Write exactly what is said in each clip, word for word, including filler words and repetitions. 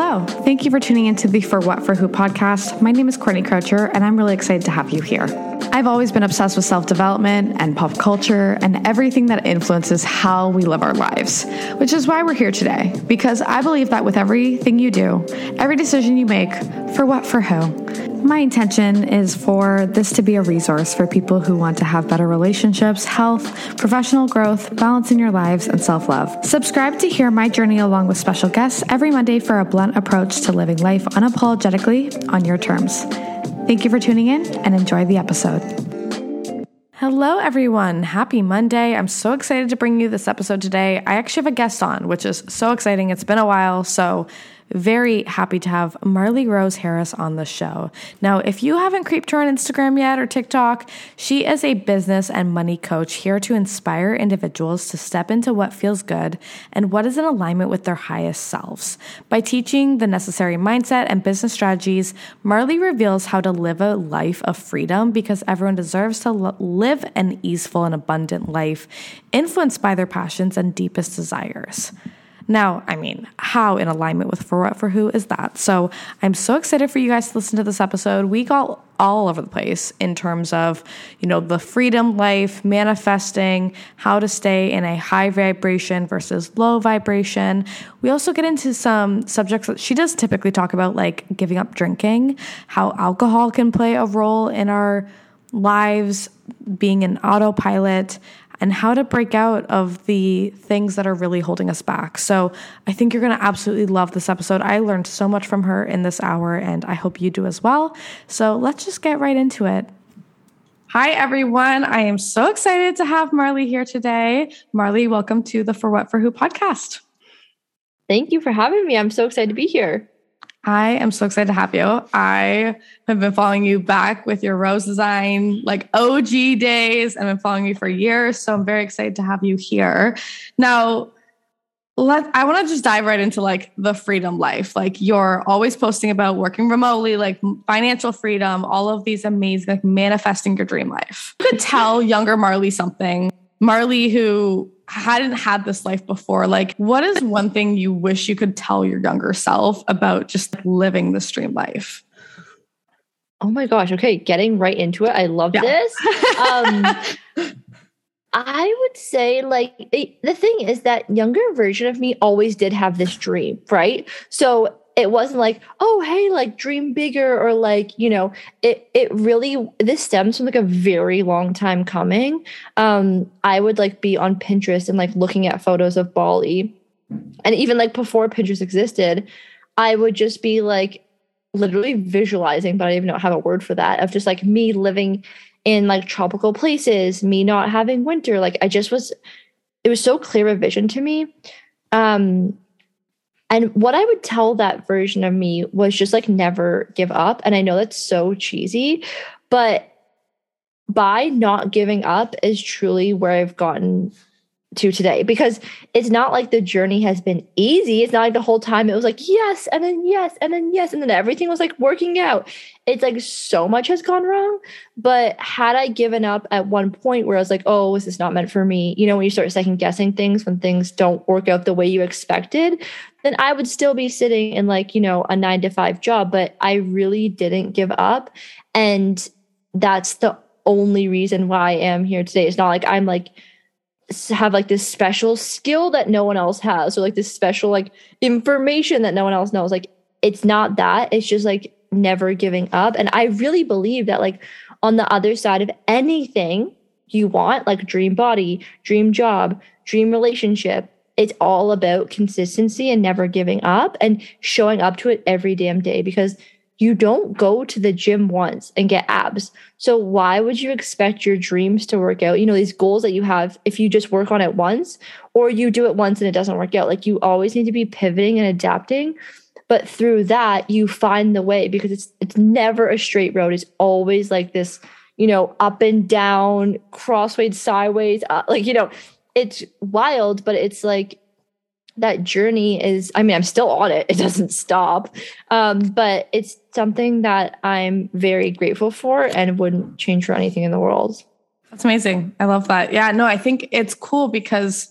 Hello. Thank you for tuning into the For What For Who podcast. My name is Courtney Croucher, and I'm really excited to have you here. I've always been obsessed with self-development and pop culture and everything that influences how we live our lives, which is why we're here today, because I believe that with everything you do, every decision you make, for what, for who. My intention is for this to be a resource for people who want to have better relationships, health, professional growth, balance in your lives, and self-love. Subscribe to hear my journey along with special guests every Monday for a blunt approach to living life unapologetically on your terms. Thank you for tuning in and enjoy the episode. Hello, everyone. Happy Monday. I'm so excited to bring you this episode today. I actually have a guest on, which is so exciting. It's been a while, so very happy to have Marley Rose Harris on the show. Now, if you haven't creeped her on Instagram yet or TikTok, she is a business and money coach here to inspire individuals to step into what feels good and what is in alignment with their highest selves. By teaching the necessary mindset and business strategies, Marley reveals how to live a life of freedom because everyone deserves to l- live an easeful and abundant life influenced by their passions and deepest desires. Now, I mean, how in alignment with For What For Who is that? So I'm so excited for you guys to listen to this episode. We got all over the place in terms of, you know, the freedom life, manifesting, how to stay in a high vibration versus low vibration. We also get into some subjects that she does typically talk about, like giving up drinking, how alcohol can play a role in our lives, being an autopilot, and how to break out of the things that are really holding us back. So I think you're going to absolutely love this episode. I learned so much from her in this hour, and I hope you do as well. So let's just get right into it. Hi, everyone. I am so excited to have Marley here today. Marley, welcome to the For What For Who podcast. Thank you for having me. I'm so excited to be here. I am so excited to have you. I have been following you back with your rose design, like O G days. I've been following you for years, so I'm very excited to have you here. Now, let I want to just dive right into like the freedom life. Like you're always posting about working remotely, like financial freedom, all of these amazing, like manifesting your dream life. You could tell younger Marley something, Marley who hadn't had this life before. Like, what is one thing you wish you could tell your younger self about just living this dream life? Oh my gosh. Okay. Getting right into it. I love yeah. this. Um, I would say like the, the thing is that younger version of me always did have this dream, right? So it wasn't like, oh, hey, like dream bigger or like, you know, it it really, this stems from like a very long time coming. Um, I would like be on Pinterest and like looking at photos of Bali. And even like before Pinterest existed, I would just be like literally visualizing, but I don't even know, have a word for that, of just like me living in like tropical places, me not having winter. Like I just was, it was so clear a vision to me. Um, And what I would tell that version of me was just like never give up. And I know that's so cheesy, but by not giving up is truly where I've gotten to today, because it's not like the journey has been easy. It's not like the whole time it was like, yes, and then yes, and then yes, and then everything was like working out. It's like so much has gone wrong. But had I given up at one point where I was like, oh, is this not meant for me? You know, when you start second guessing things, when things don't work out the way you expected, then I would still be sitting in like, you know, a nine to five job. But I really didn't give up. And that's the only reason why I am here today. It's not like I'm like, have like this special skill that no one else has, or like this special like information that no one else knows. Like it's not that. It's just like never giving up. And I really believe that like on the other side of anything you want, like dream body, dream job, dream relationship, it's all about consistency and never giving up and showing up to it every damn day, because you don't go to the gym once and get abs. So why would you expect your dreams to work out? You know, these goals that you have, if you just work on it once, or you do it once and it doesn't work out. Like you always need to be pivoting and adapting. But through that, you find the way, because it's it's never a straight road. It's always like this, you know, up and down, crossways, sideways. Uh, like, you know, it's wild, but it's like, that journey is, I mean, I'm still on it. It doesn't stop. Um, but it's something that I'm very grateful for and wouldn't change for anything in the world. That's amazing. I love that. Yeah, no, I think it's cool because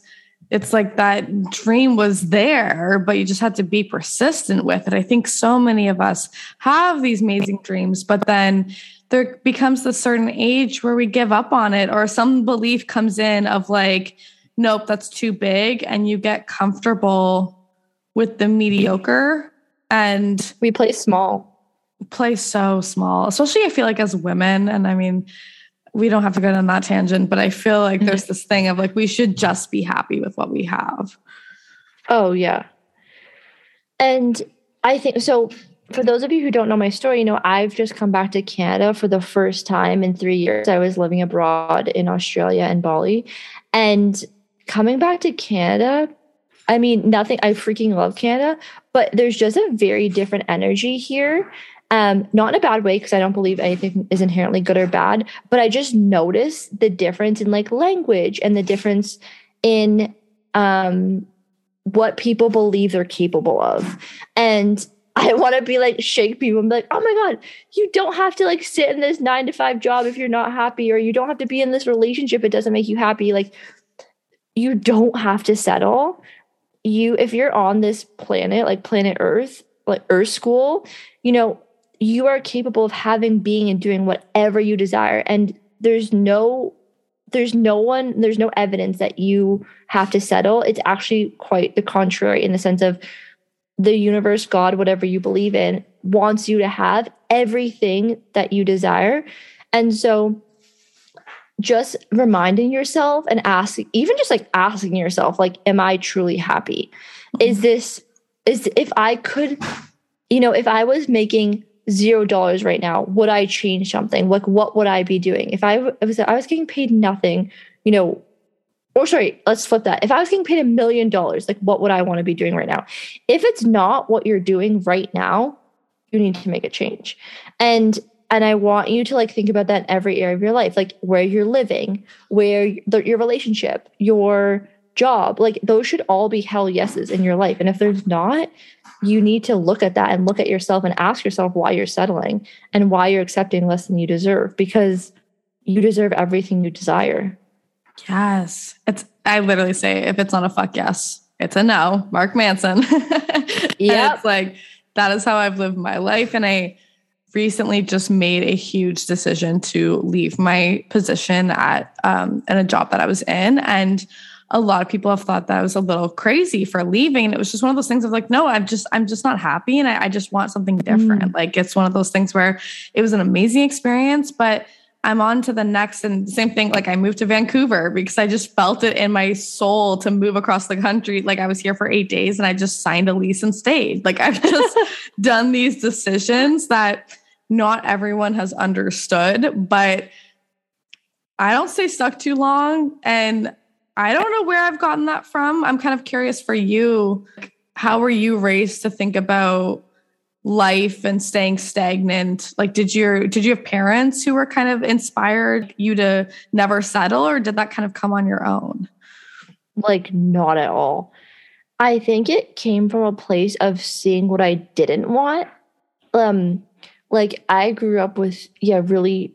it's like that dream was there, but you just had to be persistent with it. I think so many of us have these amazing dreams, but then there becomes a certain age where we give up on it, or some belief comes in of like, nope, that's too big. And you get comfortable with the mediocre, and we play small, play so small, especially I feel like as women. And I mean, we don't have to go down that tangent, but I feel like there's this thing of like, we should just be happy with what we have. Oh yeah. And I think, so for those of you who don't know my story, you know, I've just come back to Canada for the first time in three years. I was living abroad in Australia and Bali, and coming back to Canada, I mean, nothing, I freaking love Canada, but there's just a very different energy here. Um, not in a bad way, because I don't believe anything is inherently good or bad, but I just noticed the difference in like language and the difference in um, what people believe they're capable of. And I want to be like, shake people and be like, oh my God, you don't have to like sit in this nine to five job if you're not happy, or you don't have to be in this relationship it doesn't make you happy. Like, you don't have to settle. You, if you're on this planet, like planet Earth, like Earth School, you know, you are capable of having, being, and doing whatever you desire. And there's no, there's no one, there's no evidence that you have to settle. It's actually quite the contrary, in the sense of the universe, God, whatever you believe in, wants you to have everything that you desire. And so just reminding yourself and asking, even just like asking yourself, like, am I truly happy? Mm-hmm. Is this, is, if I could, you know, if I was making zero dollars right now, would I change something? Like, what would I be doing? If I, if was, I was getting paid nothing, you know, or sorry, let's flip that. If I was getting paid a million dollars, like, what would I want to be doing right now? If it's not what you're doing right now, you need to make a change. And And I want you to like think about that in every area of your life, like where you're living, where the, your relationship, your job, like those should all be hell yeses in your life. And if there's not, you need to look at that and look at yourself and ask yourself why you're settling and why you're accepting less than you deserve, because you deserve everything you desire. Yes. It's, I literally say, if it's not a fuck yes, it's a no. Mark Manson. Yeah. It's like, that is how I've lived my life. And I recently just made a huge decision to leave my position at um, in a job that I was in. And a lot of people have thought that I was a little crazy for leaving. And it was just one of those things of like, no, I'm just, I'm just not happy. And I, I just want something different. Mm. Like, it's one of those things where it was an amazing experience, but I'm on to the next. And same thing, like I moved to Vancouver because I just felt it in my soul to move across the country. Like, I was here for eight days and I just signed a lease and stayed. Like, I've just done these decisions that not everyone has understood, but I don't stay stuck too long. And I don't know where I've gotten that from. I'm kind of curious for you. How were you raised to think about life and staying stagnant? Like, did you, did you have parents who were kind of inspired you to never settle, or did that kind of come on your own? Like, not at all. I think it came from a place of seeing what I didn't want. Um, like I grew up with, yeah, really,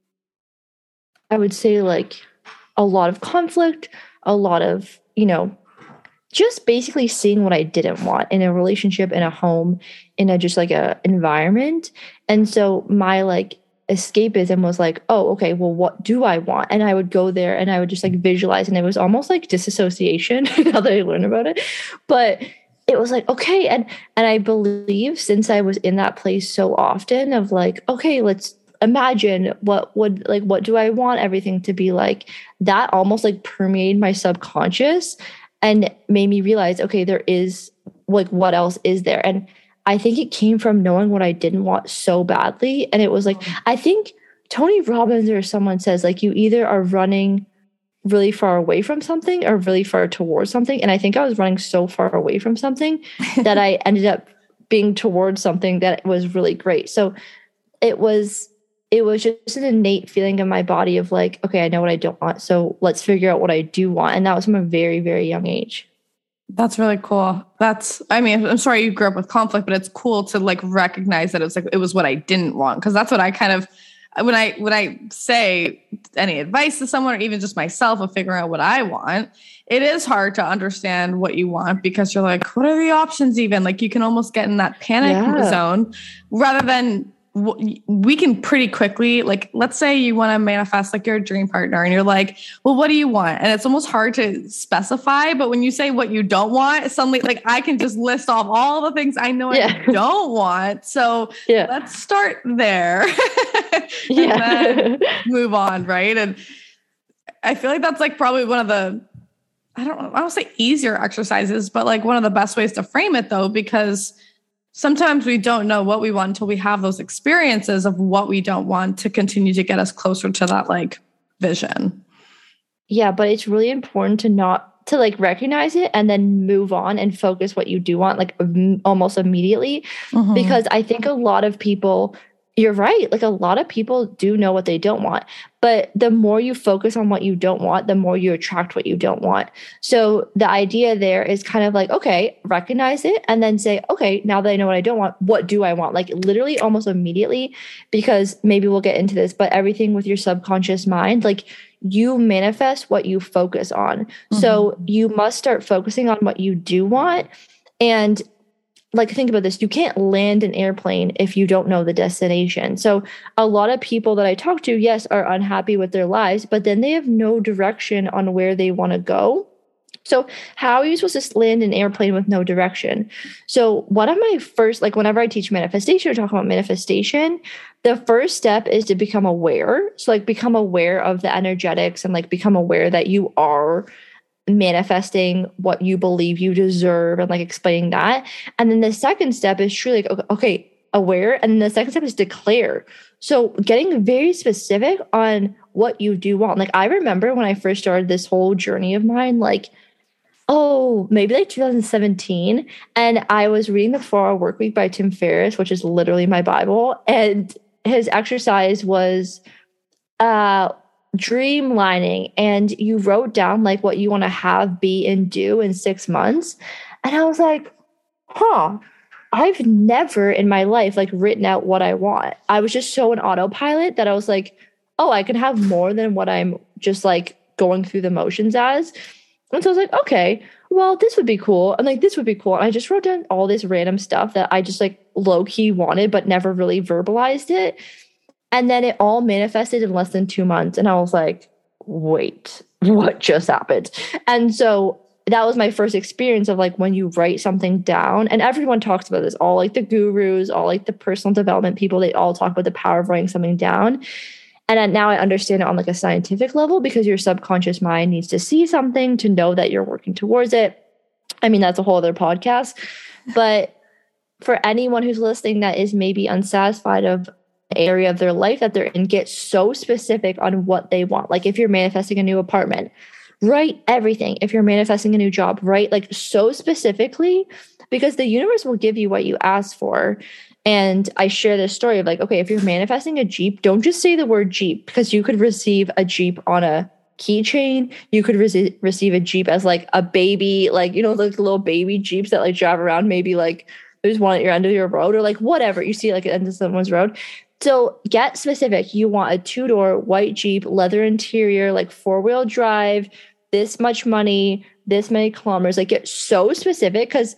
I would say like a lot of conflict, a lot of, you know, just basically seeing what I didn't want in a relationship, in a home, in a just like a environment. And so my like escapism was like, oh, okay, well, what do I want? And I would go there and I would just like visualize, and it was almost like disassociation now that I learned about it. But it was like, okay. And, and I believe since I was in that place so often of like, okay, let's imagine what would like, what do I want everything to be like? That almost like permeated my subconscious and made me realize, okay, there is like, what else is there? And I think it came from knowing what I didn't want so badly. And it was like, I think Tony Robbins or someone says like, you either are running really far away from something or really far towards something. And I think I was running so far away from something that I ended up being towards something that was really great. So it was, it was just an innate feeling in my body of like, okay, I know what I don't want. So let's figure out what I do want. And that was from a very, very young age. That's really cool. That's, I mean, I'm sorry you grew up with conflict, but it's cool to like recognize that it's like, it was what I didn't want. Cause that's what I kind of, when I, when I say any advice to someone or even just myself of figuring out what I want, it is hard to understand what you want because you're like, what are the options even? Like you can almost get in that panic yeah. zone rather than we can pretty quickly, like, let's say you want to manifest like your dream partner and you're like, well, what do you want? And it's almost hard to specify. But when you say what you don't want, suddenly like I can just list off all the things I know yeah. I don't want. So yeah. let's start there and yeah. then move on. Right. And I feel like that's like probably one of the, I don't I don't say easier exercises, but like one of the best ways to frame it though, because sometimes we don't know what we want until we have those experiences of what we don't want to continue to get us closer to that like vision. Yeah, but it's really important to not to like recognize it and then move on and focus what you do want like almost immediately. Mm-hmm. Because I think a lot of people, you're right, like a lot of people do know what they don't want. But the more you focus on what you don't want, the more you attract what you don't want. So the idea there is kind of like, okay, recognize it and then say, okay, now that I know what I don't want, what do I want? Like literally almost immediately, because maybe we'll get into this, but everything with your subconscious mind, like you manifest what you focus on. Mm-hmm. So you must start focusing on what you do want. And like, think about this. You can't land an airplane if you don't know the destination. So a lot of people that I talk to, yes, are unhappy with their lives, but then they have no direction on where they want to go. So how are you supposed to land an airplane with no direction? So one of my first, like whenever I teach manifestation or talk about manifestation, the first step is to become aware. So like become aware of the energetics and like become aware that you are manifesting what you believe you deserve and like explaining that. And then the second step is truly like, okay, okay, aware. And then the second step is declare. So getting very specific on what you do want. Like I remember when I first started this whole journey of mine, like, oh, maybe like two thousand seventeen. And I was reading the four hour Work Week by Tim Ferriss, which is literally my Bible. And his exercise was, uh, dreamlining, and you wrote down like what you want to have, be, and do in six months. And I was like, huh, I've never in my life like written out what I want. I was just so an autopilot that I was like, oh, I can have more than what I'm just like going through the motions as. And so I was like, okay, well, this would be cool. And like, this would be cool. And I just wrote down all this random stuff that I just like low key wanted, but never really verbalized it. And then it all manifested in less than two months. And I was like, wait, what just happened? And so that was my first experience of like when you write something down, and everyone talks about this, all like the gurus, all like the personal development people, they all talk about the power of writing something down. And now I understand it on like a scientific level because your subconscious mind needs to see something to know that you're working towards it. I mean, that's a whole other podcast. But for anyone who's listening that is maybe unsatisfied of area of their life that they're in, get so specific on what they want. Like if you're manifesting a new apartment, write everything. If you're manifesting a new job, write like so specifically, because the universe will give you what you ask for. And I share this story of like, okay, if you're manifesting a Jeep, don't just say the word Jeep, because you could receive a Jeep on a keychain. You could re- receive a Jeep as like a baby, like, you know, like little baby Jeeps that like drive around, maybe like there's one at your end of your road or like whatever you see like at the end of someone's road. So get specific. You want a two-door white Jeep, leather interior, like four-wheel drive, this much money, this many kilometers. Like get so specific, because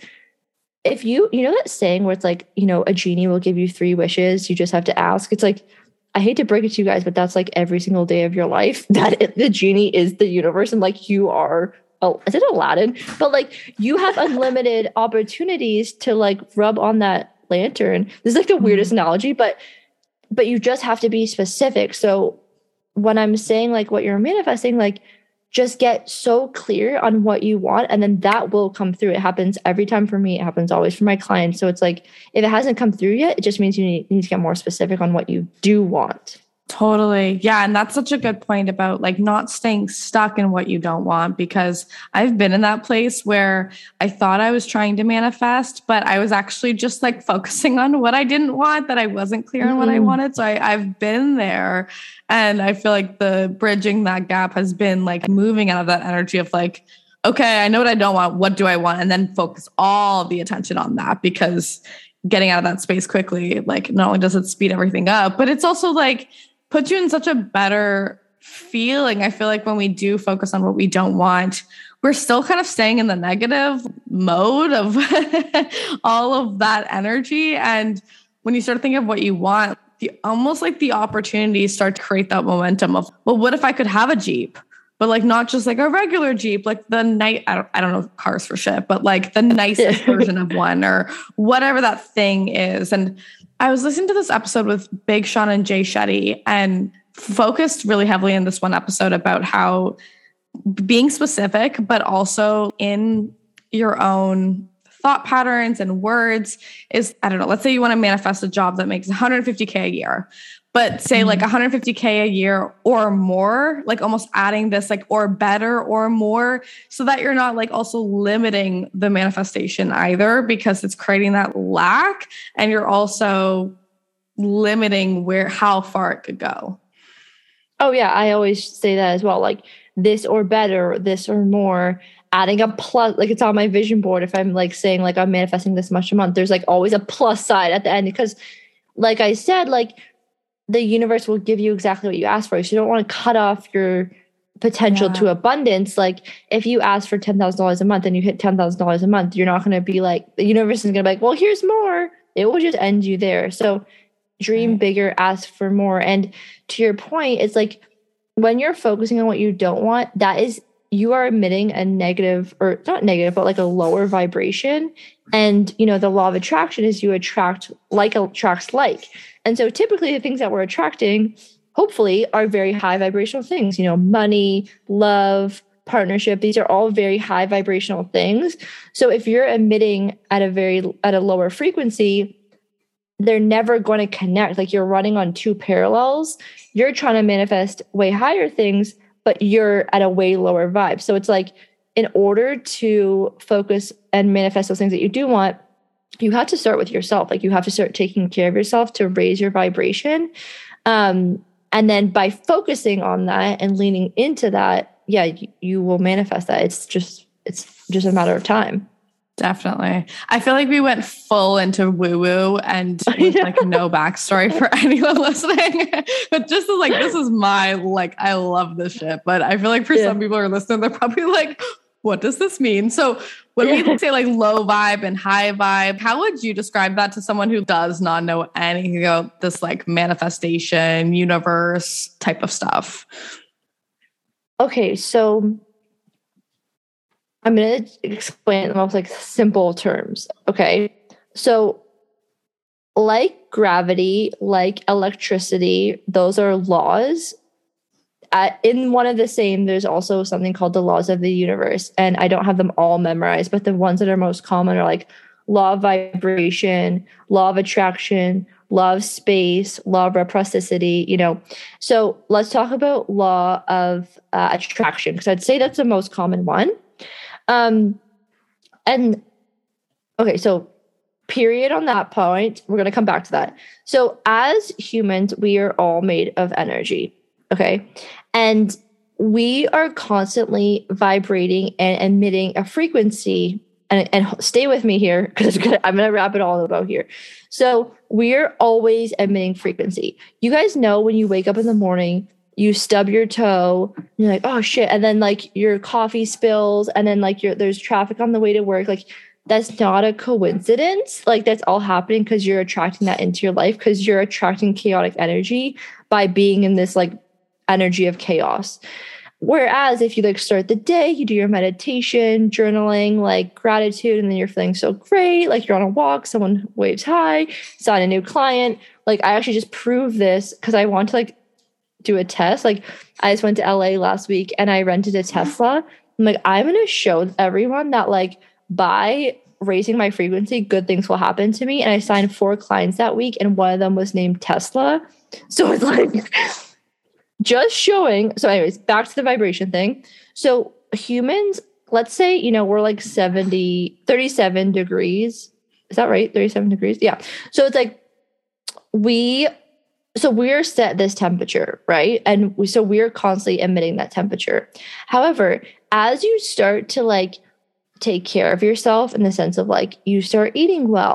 if you, you know that saying where it's like, you know, a genie will give you three wishes, you just have to ask. It's like, I hate to break it to you guys, but that's like every single day of your life that it, the genie is the universe, and like you are, oh, is it Aladdin? But like you have unlimited opportunities to like rub on that lantern. This is like the weirdest mm-hmm. analogy, but but you just have to be specific. So when I'm saying like what you're manifesting, like just get so clear on what you want, and then that will come through. It happens every time for me. It happens always for my clients. So it's like, if it hasn't come through yet, it just means you need, you need to get more specific on what you do want. Totally. Yeah. And that's such a good point about like not staying stuck in what you don't want, because I've been in that place where I thought I was trying to manifest, but I was actually just like focusing on what I didn't want, that I wasn't clear mm. on what I wanted. So I, I've been there, and I feel like the bridging that gap has been like moving out of that energy of like, okay, I know what I don't want. What do I want? And then focus all the attention on that, because getting out of that space quickly, like not only does it speed everything up, but it's also like, puts you in such a better feeling. I feel like when we do focus on what we don't want, we're still kind of staying in the negative mode of all of that energy. And when you start thinking of what you want, the almost like the opportunities start to create that momentum of, well, what if I could have a Jeep? But like not just like a regular Jeep, like the night, I don't, I don't know cars for shit, but like the nicest version of one or whatever that thing is. And I was listening to this episode with Big Sean and Jay Shetty and focused really heavily in this one episode about how being specific, but also in your own thought patterns and words is, I don't know, let's say you want to manifest a job that makes one hundred fifty K a year, but say mm-hmm. like one hundred fifty K a year or more, like almost adding this like, or better or more, so that you're not like also limiting the manifestation either, because it's creating that lack and you're also limiting where, how far it could go. Oh yeah. I always say that as well. Like this or better, this or more, adding a plus, like it's on my vision board. If I'm like saying like I'm manifesting this much a month, there's like always a plus side at the end, because like I said, like the universe will give you exactly what you ask for. So you don't want to cut off your potential yeah. to abundance. Like if you ask for ten thousand dollars a month and you hit ten thousand dollars a month, you're not going to be like, the universe is going to be like, well, here's more. It will just end you there. So dream right. bigger, ask for more. And to your point, it's like when you're focusing on what you don't want, that is, you are emitting a negative, or not negative, but like a lower vibration. And, you know, the law of attraction is you attract like attracts like. And so typically the things that we're attracting, hopefully, are very high vibrational things, you know, money, love, partnership. These are all very high vibrational things. So if you're emitting at a very, at a lower frequency, they're never going to connect. Like you're running on two parallels. You're trying to manifest way higher things, but you're at a way lower vibe. So it's like, in order to focus and manifest those things that you do want, you have to start with yourself. Like you have to start taking care of yourself to raise your vibration. Um, and then by focusing on that and leaning into that, yeah, you, you will manifest that. It's just, it's just a matter of time. Definitely. I feel like we went full into woo woo and with like no backstory for anyone listening. But just as like, this is my, like, I love this shit. But I feel like for yeah. some people who are listening, they're probably like, what does this mean? So when yeah. we say like low vibe and high vibe, how would you describe that to someone who does not know anything about this like manifestation, universe type of stuff? Okay. So I'm going to explain it in the most like simple terms. Okay. So like gravity, like electricity, those are laws. Uh, in one of the same, there's also something called the laws of the universe. And I don't have them all memorized, but the ones that are most common are like law of vibration, law of attraction, law of space, law of reciprocity, you know. So let's talk about law of uh, attraction, because I'd say that's the most common one. Um, and okay, so period on that point, we're going to come back to that. So as humans, we are all made of energy. Okay. And we are constantly vibrating and emitting a frequency, and, and stay with me here because I'm going to wrap it all about here. So we're always emitting frequency. You guys know when you wake up in the morning, you stub your toe, you're like, oh shit. And then like your coffee spills, and then like your, there's traffic on the way to work. Like that's not a coincidence. Like that's all happening because you're attracting that into your life, because you're attracting chaotic energy by being in this like energy of chaos. Whereas if you like start the day, you do your meditation, journaling, like gratitude, and then you're feeling so great, like you're on a walk, someone waves hi, sign a new client. Like I actually just proved this because I want to like do a test. Like I just went to L A last week and I rented a Tesla. I'm like, I'm going to show everyone that like by raising my frequency, good things will happen to me. And I signed four clients that week, and one of them was named Tesla. So it's like just showing. So anyways, back to the vibration thing. So humans, let's say, you know, we're like seventy, thirty-seven degrees. Is that right? thirty-seven degrees. Yeah. So it's like we, so we're set this temperature, right? And we, so we're constantly emitting that temperature. However, as you start to like take care of yourself in the sense of like you start eating well,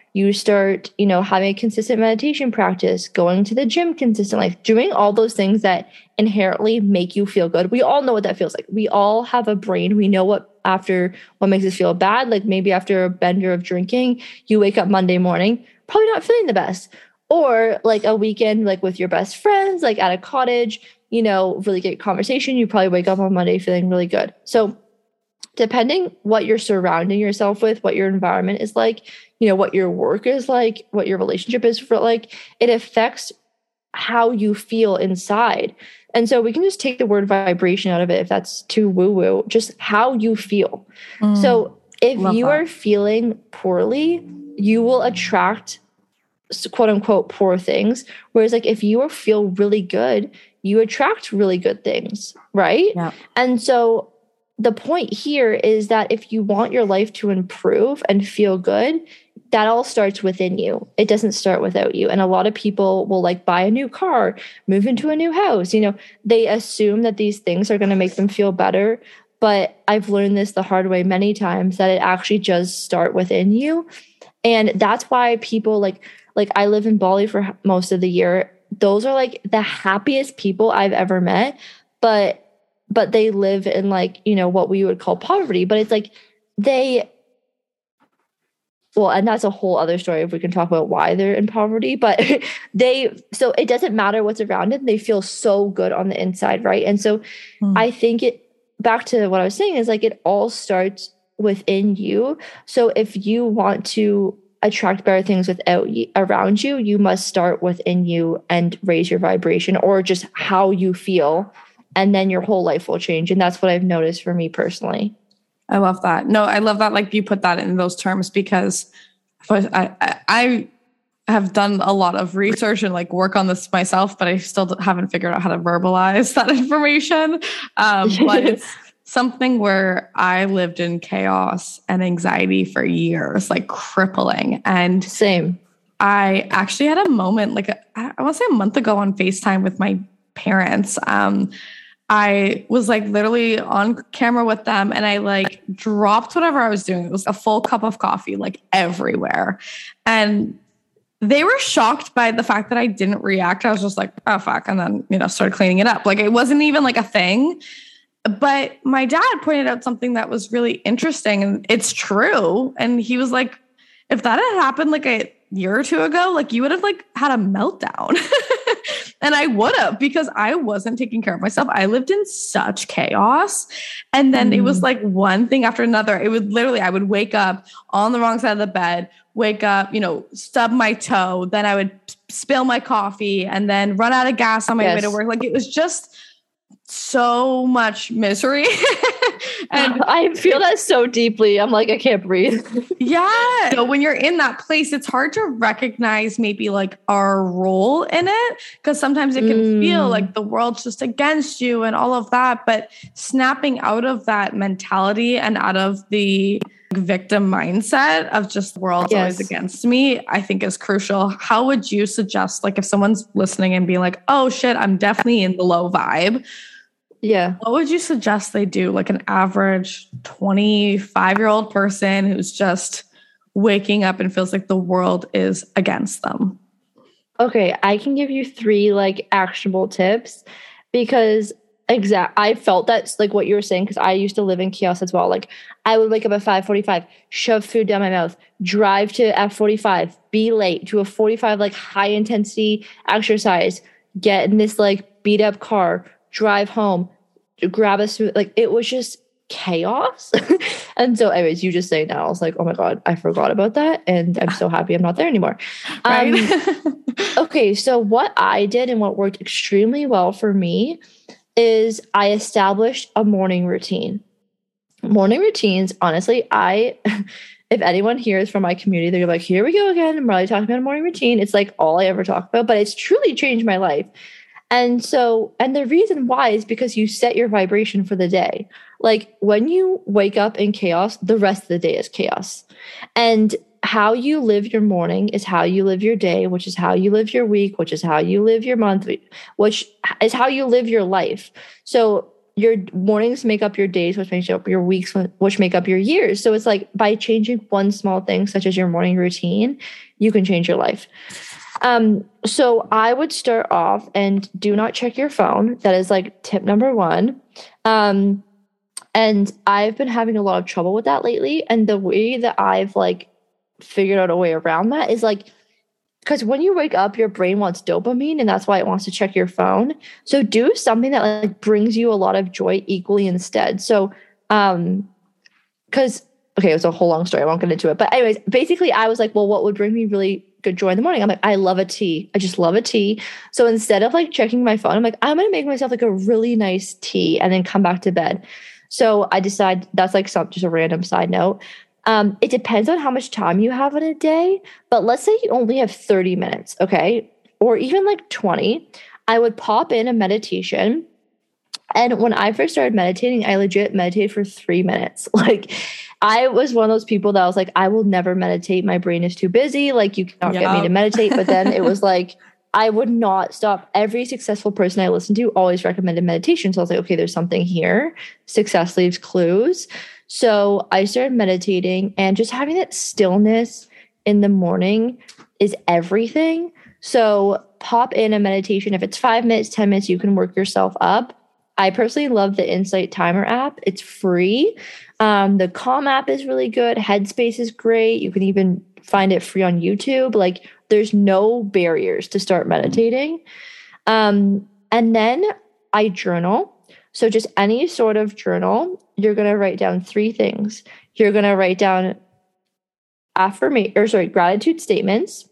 You start, you know, having a consistent meditation practice, going to the gym consistently, like doing all those things that inherently make you feel good. We all know what that feels like. We all have a brain. We know what after what makes us feel bad. Like maybe after a bender of drinking, you wake up Monday morning, probably not feeling the best. Or like a weekend, like with your best friends, like at a cottage, you know, really great conversation. You probably wake up on Monday feeling really good. So depending what you're surrounding yourself with, what your environment is like, you know, what your work is like, what your relationship is for like, it affects how you feel inside. And so we can just take the word vibration out of it if that's too woo-woo, just how you feel. Mm, so if you that. are feeling poorly, you will attract quote unquote poor things. Whereas like if you feel really good, you attract really good things, right? Yeah. And so the point here is that if you want your life to improve and feel good, that all starts within you. It doesn't start without you. And a lot of people will like buy a new car, move into a new house. You know, they assume that these things are going to make them feel better. But I've learned this the hard way many times, that it actually does start within you. And that's why people like, like I live in Bali for most of the year. Those are like the happiest people I've ever met. But but they live in like, you know, what we would call poverty. But it's like they, well, and that's a whole other story if we can talk about why they're in poverty. But they, so it doesn't matter what's around them. They feel so good on the inside, right? And so mm. I think it, back to what I was saying, is like it all starts within you. So if you want to attract better things without you, around you, you must start within you and raise your vibration, or just how you feel. And then your whole life will change. And that's what I've noticed for me personally. I love that. No, I love that. Like you put that in those terms, because I, I, I have done a lot of research and like work on this myself, but I still haven't figured out how to verbalize that information. Um, but it's something where I lived in chaos and anxiety for years, like crippling. And same. I actually had a moment, like I want to say a month ago on FaceTime with my parents. Um, I was like literally on camera with them, and I like dropped whatever I was doing. It was a full cup of coffee, like everywhere. And they were shocked by the fact that I didn't react. I was just like, oh, fuck. And then, you know, started cleaning it up. Like it wasn't even like a thing. But my dad pointed out something that was really interesting, and it's true. And he was like, if that had happened like a year or two ago, like you would have like had a meltdown. And I would have, because I wasn't taking care of myself. I lived in such chaos. And then mm. it was like one thing after another. It would literally, I would wake up on the wrong side of the bed, wake up, you know, stub my toe. Then I would spill my coffee and then run out of gas on my yes. way to work. Like it was just so much misery. And I feel that so deeply. I'm like, I can't breathe. Yeah. So when you're in that place, it's hard to recognize maybe like our role in it, because sometimes it can mm. feel like the world's just against you and all of that. But snapping out of that mentality and out of the victim mindset of just the world's yes. always against me, I think is crucial. How would you suggest, like if someone's listening and being like, oh shit, I'm definitely in the low vibe. Yeah. What would you suggest they do? Like an average twenty-five year old person who's just waking up and feels like the world is against them. Okay. I can give you three like actionable tips, because exact, I felt that's like what you were saying. Cause I used to live in chaos as well. Like I would wake up at five forty-five, shove food down my mouth, drive to F forty-five, be late to a forty-five, like high intensity exercise, get in this like beat up car, drive home, grab a smoothie. Like it was just chaos. And so anyways, you just say now, I was like, oh my God, I forgot about that. And I'm so happy I'm not there anymore. Right? Um, okay. So what I did and what worked extremely well for me is I established a morning routine. Morning routines, honestly, I, if anyone hears from my community, they're like, here we go again. I'm really talking about a morning routine. It's like all I ever talk about, but it's truly changed my life. And so, and the reason why is because you set your vibration for the day. Like when you wake up in chaos, the rest of the day is chaos. And how you live your morning is how you live your day, which is how you live your week, which is how you live your month, which is how you live your life. So your mornings make up your days, which makes up your weeks, which make up your years. So it's like by changing one small thing, such as your morning routine, you can change your life. Um, so I would start off and do not check your phone. That is like tip number one. Um, and I've been having a lot of trouble with that lately. And the way that I've like figured out a way around that is like, because when you wake up, your brain wants dopamine, and that's why it wants to check your phone. So do something that like brings you a lot of joy equally instead. So, um, because okay, it was a whole long story. I won't get into it. But anyways, basically, I was like, well, what would bring me really good joy in the morning? I'm like, I love a tea. I just love a tea. So instead of like checking my phone, I'm like, I'm gonna make myself like a really nice tea and then come back to bed. So I decide that's like some just a random side note. Um, it depends on how much time you have in a day, but let's say you only have thirty minutes, okay? Or even like twenty. I would pop in a meditation. And when I first started meditating, I legit meditated for three minutes. Like I was one of those people that was like, I will never meditate. My brain is too busy. Like you cannot yep. get me to meditate. But then it was like, I would not stop. Every successful person I listened to always recommended meditation. So I was like, okay, there's something here. Success leaves clues. So I started meditating, and just having that stillness in the morning is everything. So pop in a meditation. If it's five minutes, ten minutes, you can work yourself up. I personally love the Insight Timer app. It's free. Um, the Calm app is really good. Headspace is great. You can even find it free on YouTube. Like there's no barriers to start meditating. Um, and then I journal. So just any sort of journal, you're going to write down three things. You're going to write down affirmation, or sorry, gratitude statements.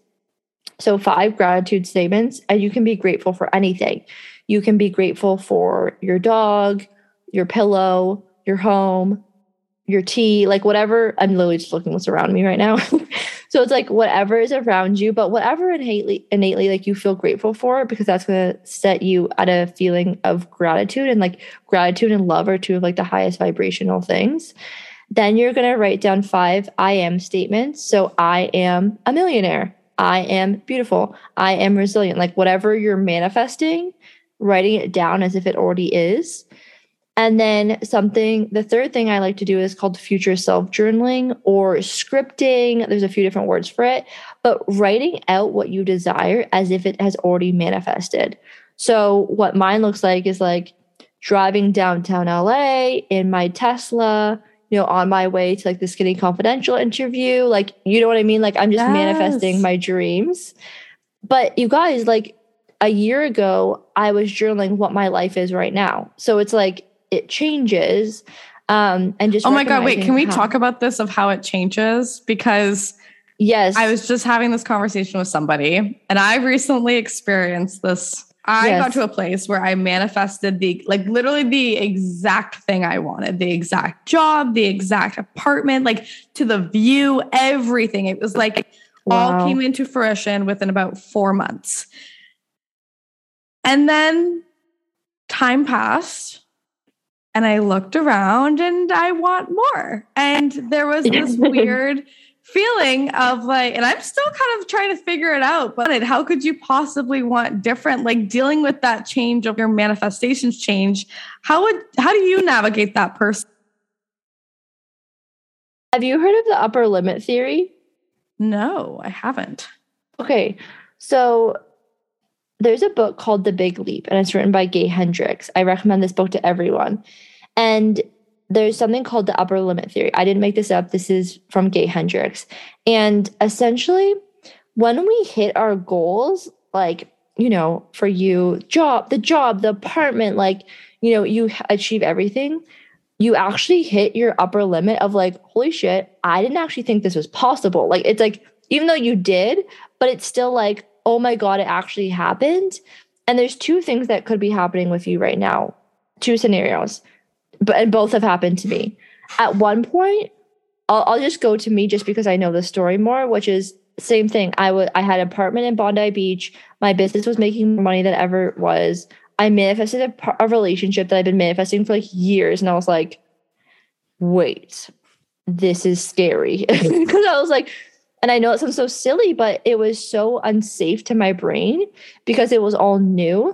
So five gratitude statements, and you can be grateful for anything. You can be grateful for your dog, your pillow, your home, your tea, like whatever. I'm literally just looking what's around me right now. So it's like whatever is around you, but whatever innately, innately like you feel grateful for, because that's going to set you at a feeling of gratitude. And like gratitude and love are two of like the highest vibrational things. Then you're going to write down five I am statements. So I am a millionaire. I am beautiful. I am resilient. Like whatever you're manifesting, writing it down as if it already is. And then something, the third thing I like to do is called future self journaling or scripting. There's a few different words for it, but writing out what you desire as if it has already manifested. So what mine looks like is like driving downtown L A in my Tesla, you know, on my way to like the Skinny Confidential interview. Like, you know what I mean? Like I'm just yes. manifesting my dreams. But you guys, like a year ago, I was journaling what my life is right now. So it's like, it changes. Um, and just, oh my God, wait, can we how- talk about this of how it changes? Because yes, I was just having this conversation with somebody, and I recently experienced this. I yes. got to a place where I manifested the, like literally the exact thing I wanted, the exact job, the exact apartment, like to the view, everything. It was like wow. all came into fruition within about four months. And then time passed. And I looked around and I want more. And there was this weird feeling of like, and I'm still kind of trying to figure it out, but how could you possibly want different, like dealing with that change of your manifestations change? How would, how do you navigate that person? Have you heard of the upper limit theory? No, I haven't. Okay. So there's a book called The Big Leap, and it's written by Gay Hendricks. I recommend this book to everyone. And there's something called the upper limit theory. I didn't make this up. This is from Gay Hendricks. And essentially, when we hit our goals, like, you know, for you, job, the job, the apartment, like, you know, you achieve everything, you actually hit your upper limit of like, holy shit, I didn't actually think this was possible. Like, it's like, even though you did, but it's still like, oh my God, it actually happened. And there's two things that could be happening with you right now. Two scenarios. But and both have happened to me. At one point, I'll, I'll just go to me just because I know the story more, which is same thing. I would I had an apartment in Bondi Beach. My business was making more money than ever it was. I manifested a, a relationship that I've been manifesting for like years. And I was like, wait, this is scary. Because I was like, and I know it sounds so silly, but it was so unsafe to my brain because it was all new.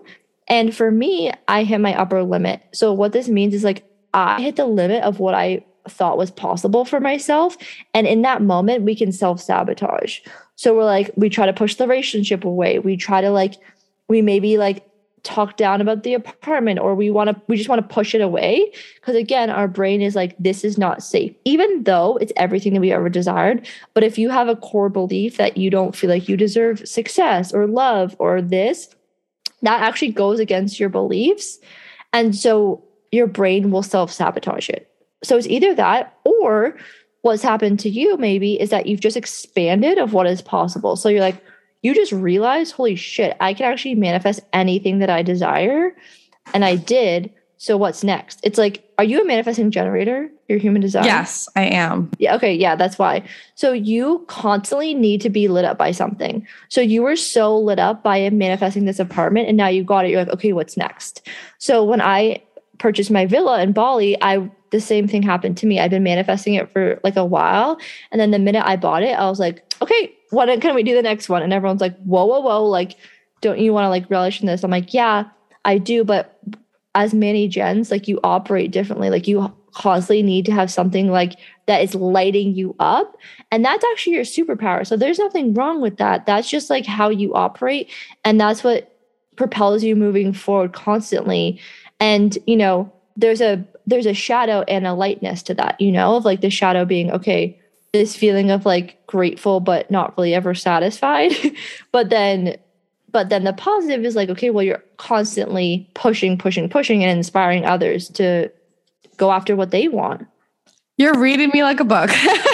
And for me, I hit my upper limit. So what this means is like I hit the limit of what I thought was possible for myself. And in that moment, we can self-sabotage. So we're like, we try to push the relationship away. We try to like, we maybe like talk down about the apartment, or we want to, we just want to push it away. Because again, our brain is like, this is not safe, even though it's everything that we ever desired. But if you have a core belief that you don't feel like you deserve success or love or this, that actually goes against your beliefs. And so your brain will self-sabotage it. So it's either that, or what's happened to you maybe is that you've just expanded of what is possible. So you're like, you just realize, holy shit, I can actually manifest anything that I desire. And I did. So what's next? It's like, are you a manifesting generator? Your human design? Yes, I am. Yeah. Okay. Yeah, that's why. So you constantly need to be lit up by something. So you were so lit up by manifesting this apartment, and now you got it. You're like, okay, what's next? So when I purchased my villa in Bali, I the same thing happened to me. I've been manifesting it for like a while. And then the minute I bought it, I was like, okay, what can we do the next one? And everyone's like, whoa, whoa, whoa. Like, don't you want to like relish in this? I'm like, yeah, I do. But as many gens, like you operate differently. Like you constantly need to have something like that is lighting you up. And that's actually your superpower. So there's nothing wrong with that. That's just like how you operate. And that's what propels you moving forward constantly. And, you know, there's a there's a shadow and a lightness to that, you know, of like the shadow being, okay, this feeling of like grateful, but not really ever satisfied. but then, but then the positive is like, okay, well, you're constantly pushing, pushing, pushing and inspiring others to go after what they want. You're reading me like a book.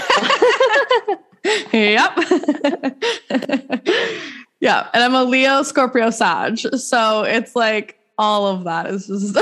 Yep. Yeah. And I'm a Leo, Scorpio, Sag. So it's like all of that is just...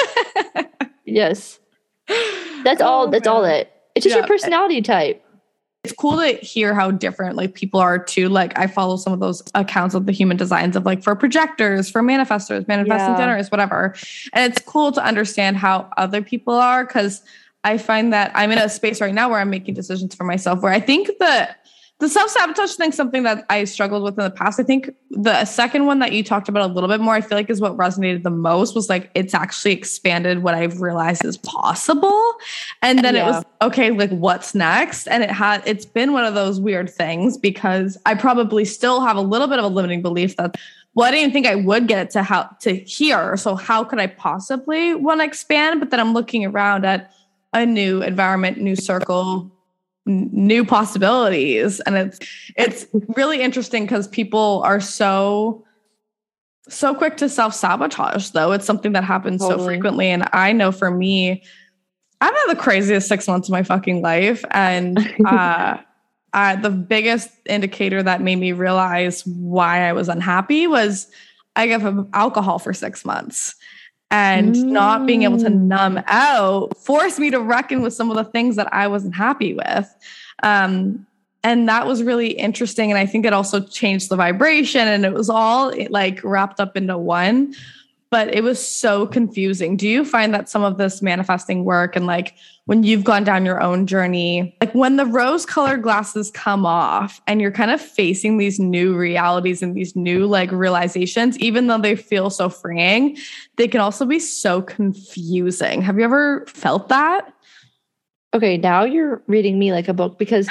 Yes. That's all. Oh, that's man. all it. It's just yeah. your personality type. It's cool to hear how different like people are too. Like I follow some of those accounts of the human designs of like for projectors, for manifestors, manifesting yeah. generators, whatever. And it's cool to understand how other people are, because I find that I'm in a space right now where I'm making decisions for myself where I think that the self-sabotage thing is something that I struggled with in the past. I think the second one that you talked about a little bit more, I feel like is what resonated the most, was like, it's actually expanded what I've realized is possible. And then yeah. it was, okay, like what's next? And it had, it's been one of those weird things because I probably still have a little bit of a limiting belief that, well, I didn't even think I would get it to how to here. So how could I possibly want to expand? But then I'm looking around at a new environment, new circle, new possibilities. And it's, it's really interesting because people are so, so quick to self-sabotage though. It's something that happens totally. so frequently. And I know for me, I've had the craziest six months of my fucking life. And, uh, uh, the biggest indicator that made me realize why I was unhappy was I gave up alcohol for six months. And mm. not being able to numb out forced me to reckon with some of the things that I wasn't happy with. Um, and that was really interesting. And I think it also changed the vibration, and it was all like wrapped up into one, but it was so confusing. Do you find that some of this manifesting work and like when you've gone down your own journey, like when the rose colored glasses come off and you're kind of facing these new realities and these new like realizations, even though they feel so freeing, they can also be so confusing. Have you ever felt that? Okay, now you're reading me like a book, because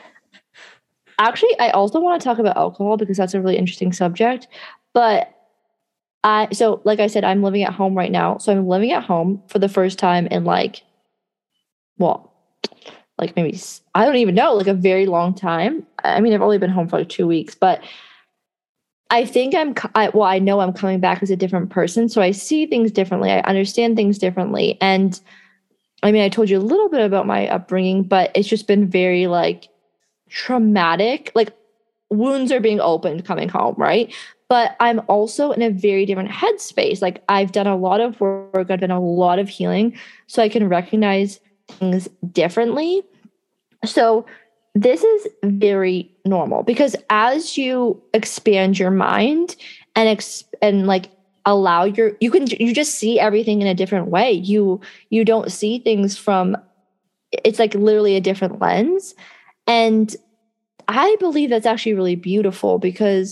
actually I also want to talk about alcohol because that's a really interesting subject. But I, so like I said, I'm living at home right now. So I'm living at home for the first time in like, well, like maybe, I don't even know, like a very long time. I mean, I've only been home for like two weeks, but I think I'm, I, well, I know I'm coming back as a different person. So I see things differently. I understand things differently. And I mean, I told you a little bit about my upbringing, but it's just been very like traumatic, like wounds are being opened coming home, right? But I'm also in a very different headspace. Like I've done a lot of work, I've done a lot of healing, so I can recognize things differently. So this is very normal, because as you expand your mind and ex- and like allow your, you can, you just see everything in a different way. You, you don't see things from, it's like literally a different lens. And I believe that's actually really beautiful, because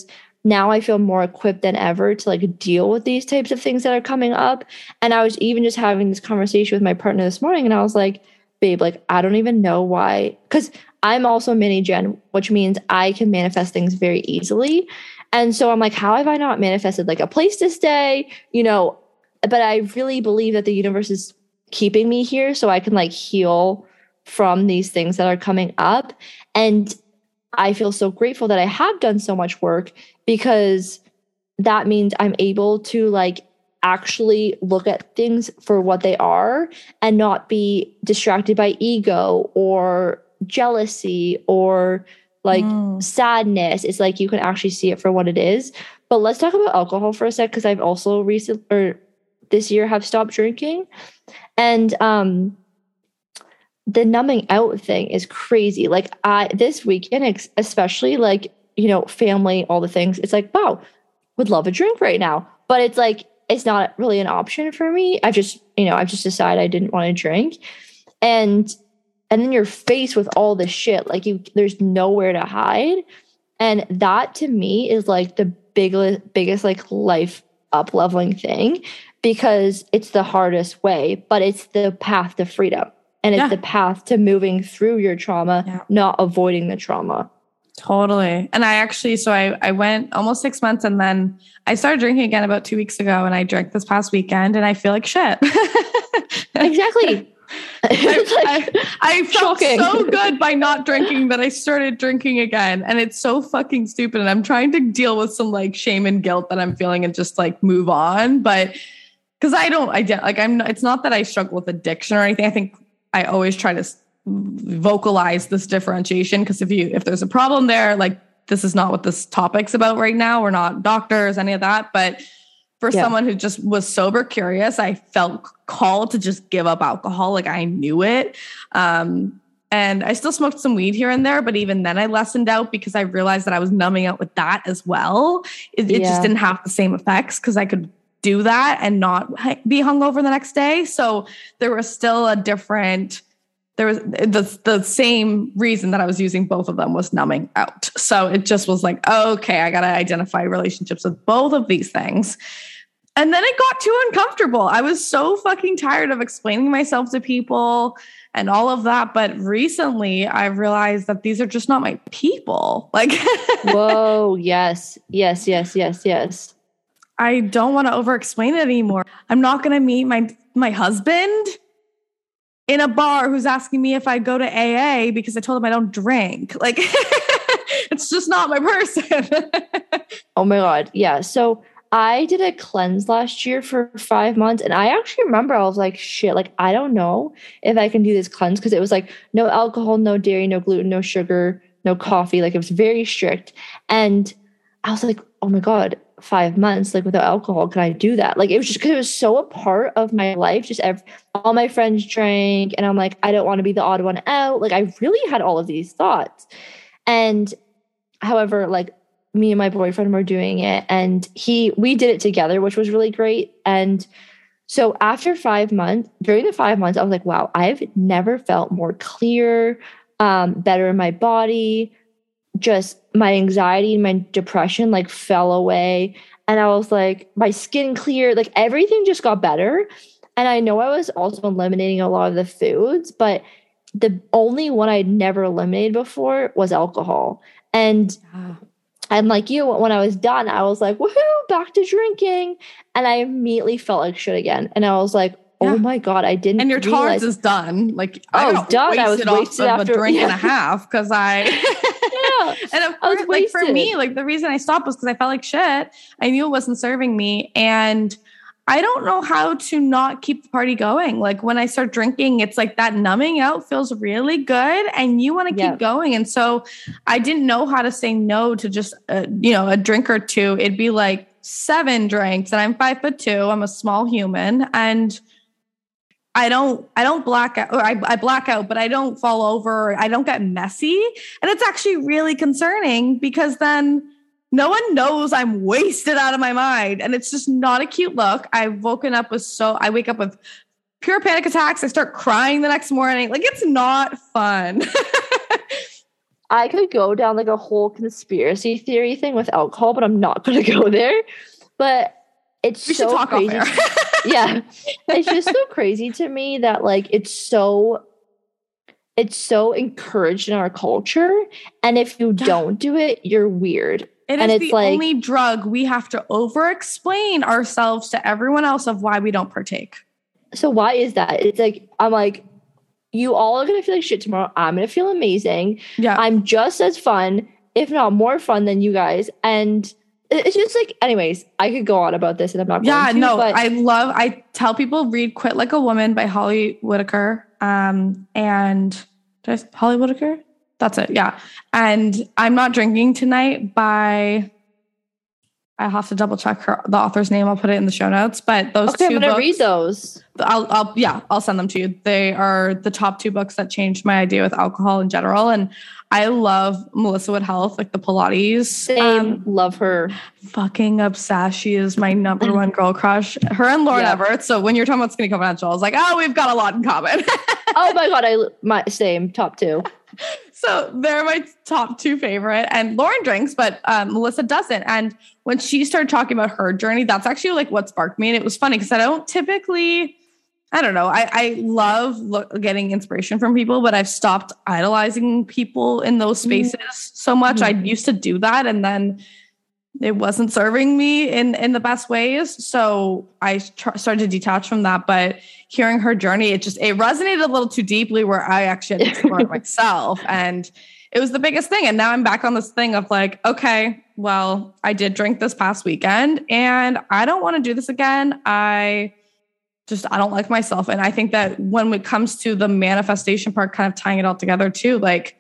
now I feel more equipped than ever to like deal with these types of things that are coming up. And I was even just having this conversation with my partner this morning, and I was like, babe, like, I don't even know why. Because I'm also mini gen, which means I can manifest things very easily. And so I'm like, how have I not manifested like a place to stay? You know, but I really believe that the universe is keeping me here so I can like heal from these things that are coming up. And I feel so grateful that I have done so much work, because that means I'm able to like actually look at things for what they are and not be distracted by ego or jealousy or like mm. sadness. It's like you can actually see it for what it is. But let's talk about alcohol for a sec, because I've also recently or this year have stopped drinking. And um the numbing out thing is crazy. Like I this weekend, especially like, you know, family, all the things, it's like, wow, would love a drink right now. But it's like, it's not really an option for me. I've just, you know, I've just decided I didn't want to drink. And and then you're faced with all this shit. Like you there's nowhere to hide. And that to me is like the biggest biggest like life up leveling thing, because it's the hardest way, but it's the path to freedom. And it's yeah. the path to moving through your trauma, yeah. not avoiding the trauma. Totally. And I actually, so I, I went almost six months and then I started drinking again about two weeks ago, and I drank this past weekend and I feel like shit. Exactly. I, I, I felt shocking. So good by not drinking that I started drinking again. And it's so fucking stupid. And I'm trying to deal with some like shame and guilt that I'm feeling and just like move on. But because I don't, I like, I'm, it's not that I struggle with addiction or anything. I think I always try to vocalize this differentiation, because if you if there's a problem there, like this is not what this topic's about right now. We're not doctors, any of that. But for yeah. someone who just was sober curious, I felt called to just give up alcohol. Like I knew it. Um, and I still smoked some weed here and there, but even then I lessened out because I realized that I was numbing out with that as well. It, it yeah. just didn't have the same effects, because I could do that and not be hungover the next day. So there was still a different, there was the, the same reason that I was using both of them was numbing out. So it just was like, okay, I got to identify relationships with both of these things. And then it got too uncomfortable. I was so fucking tired of explaining myself to people and all of that. But recently I've realized that these are just not my people. Like, whoa, yes, yes, yes, yes, yes. I don't want to over-explain it anymore. I'm not going to meet my my husband in a bar who's asking me if I go to A A because I told him I don't drink. Like, it's just not my person. Oh my God. Yeah. So I did a cleanse last year for five months. And I actually remember I was like, shit, like, I don't know if I can do this cleanse, because it was like no alcohol, no dairy, no gluten, no sugar, no coffee. Like it was very strict. And I was like, oh my God, five months, like without alcohol, can I do that? Like, it was just because it was so a part of my life. Just every, all my friends drank, and I'm like, I don't want to be the odd one out. Like, I really had all of these thoughts. And however, like me and my boyfriend were doing it, and he, we did it together, which was really great. And so after five months, during the five months, I was like, wow, I've never felt more clear, um, better in my body. Just my anxiety and my depression like fell away. And I was like, my skin cleared, like everything just got better. And I know I was also eliminating a lot of the foods, but the only one I'd never eliminated before was alcohol. And yeah. and like you, when I was done, I was like, woohoo, back to drinking. And I immediately felt like shit again. And I was like, oh yeah. my God, I didn't And your realize- tolerance is done. Like, oh, I got done. I was wasted wasted off after of a drink yeah. and a half because I... yeah. And of course, like for me, like the reason I stopped was because I felt like shit. I knew it wasn't serving me. And I don't know how to not keep the party going. Like when I start drinking, it's like that numbing out feels really good and you want to keep yep. going. And so I didn't know how to say no to just, uh, you know, a drink or two. It'd be like seven drinks and I'm five foot two. I'm a small human and I don't, I don't black out or I, I black out, but I don't fall over. I don't get messy. And it's actually really concerning because then no one knows I'm wasted out of my mind. And it's just not a cute look. I've woken up with so, I wake up with pure panic attacks. I start crying the next morning. Like it's not fun. I could go down like a whole conspiracy theory thing with alcohol, but I'm not going to go there. But it's we so should talk crazy. Off air. Yeah. It's just so crazy to me that like it's so it's so encouraged in our culture. And if you yeah. don't do it, you're weird. It and is it's the like, only drug we have to over-explain ourselves to everyone else of why we don't partake. So why is that? It's like, I'm like, you all are going to feel like shit tomorrow. I'm going to feel amazing. Yeah. I'm just as fun, if not more fun than you guys. And it's just like, anyways, I could go on about this and I'm not going yeah, to. no, but- I love, I tell people read Quit Like a Woman by Holly Whitaker. Um, and did I, Holly Whitaker? That's it. Yeah. And I'm Not Drinking Tonight by, I have to double check her, the author's name. I'll put it in the show notes, but those okay, two I'm going to books, read those. I'll, I'll, yeah, I'll send them to you. They are the top two books that changed my idea with alcohol in general. And I love Melissa Wood Health, like the Pilates. Same, um, love her. Fucking obsessed. She is my number one girl crush. Her and Lauren Yeah. Everett. So when you're talking about Skinny Confidential, I was like, oh, we've got a lot in common. Oh my God, I my same top two. So they're my top two favorite. And Lauren drinks, but um, Melissa doesn't. And when she started talking about her journey, that's actually like what sparked me. And it was funny because I don't typically, I don't know, I, I love look, getting inspiration from people, but I've stopped idolizing people in those spaces mm-hmm. so much. Mm-hmm. I used to do that. And then it wasn't serving me in, in the best ways. So I tr- started to detach from that. But hearing her journey, it just, it resonated a little too deeply where I actually had to explore it myself. And it was the biggest thing. And now I'm back on this thing of like, okay, well, I did drink this past weekend and I don't want to do this again. I just, I don't like myself. And I think that when it comes to the manifestation part, kind of tying it all together too, like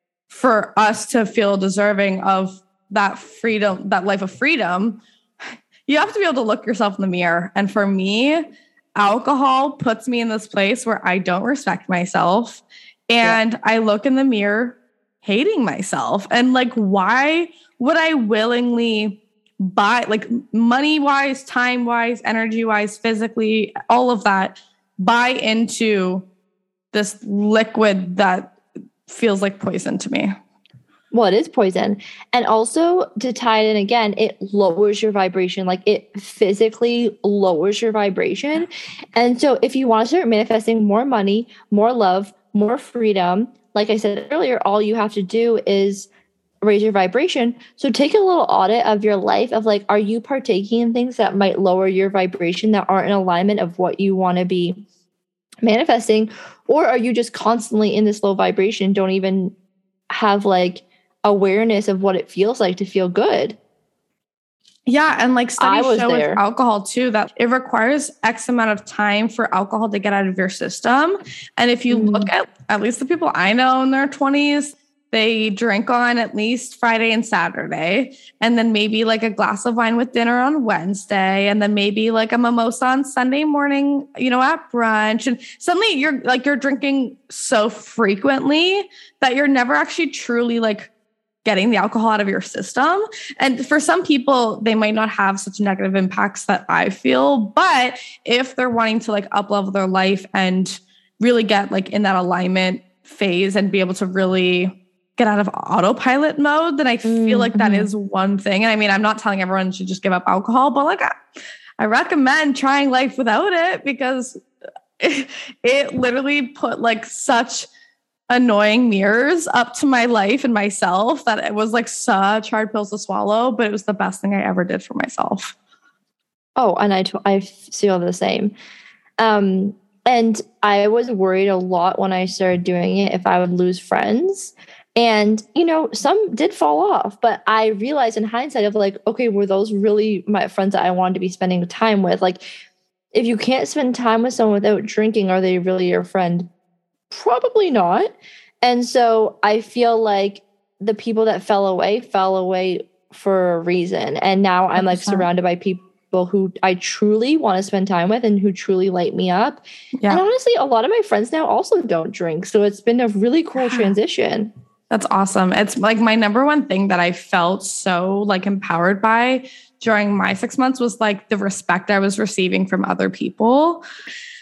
for us to feel deserving of that freedom, that life of freedom, you have to be able to look yourself in the mirror. And for me, alcohol puts me in this place where I don't respect myself. And yeah. I look in the mirror hating myself. And like, why would I willingly buy, like money wise, time wise, energy wise, physically, all of that, buy into this liquid that feels like poison to me? Well, it is poison. And also to tie it in again, it lowers your vibration. Like it physically lowers your vibration. And so if you want to start manifesting more money, more love, more freedom, like I said earlier, all you have to do is raise your vibration. So take a little audit of your life of like, are you partaking in things that might lower your vibration that aren't in alignment of what you want to be manifesting? Or are you just constantly in this low vibration, don't even have like awareness of what it feels like to feel good? Yeah. And like studies show there. with alcohol too, that it requires X amount of time for alcohol to get out of your system. And if you mm. look at at least the people I know in their twenties, they drink on at least Friday and Saturday, and then maybe like a glass of wine with dinner on Wednesday, and then maybe like a mimosa on Sunday morning, you know, at brunch. And suddenly you're like, you're drinking so frequently that you're never actually truly like getting the alcohol out of your system. And for some people, they might not have such negative impacts that I feel, but if they're wanting to like up-level their life and really get like in that alignment phase and be able to really get out of autopilot mode, then I feel mm-hmm. like that is one thing. And I mean, I'm not telling everyone should just give up alcohol, but like I, I recommend trying life without it, because it, it literally put like such annoying mirrors up to my life and myself that it was like such hard pills to swallow, but it was the best thing I ever did for myself. Oh, and I, t- I feel the same. Um, and I was worried a lot when I started doing it if I would lose friends. And, you know, some did fall off, but I realized in hindsight of like, okay, were those really my friends that I wanted to be spending time with? Like, if you can't spend time with someone without drinking, are they really your friend? Probably not. And so I feel like the people that fell away fell away for a reason. And now I'm like surrounded by people who I truly want to spend time with and who truly light me up. Yeah. And honestly, a lot of my friends now also don't drink. So it's been a really cool transition. That's awesome. It's like my number one thing that I felt so like empowered by during my six months was like the respect I was receiving from other people.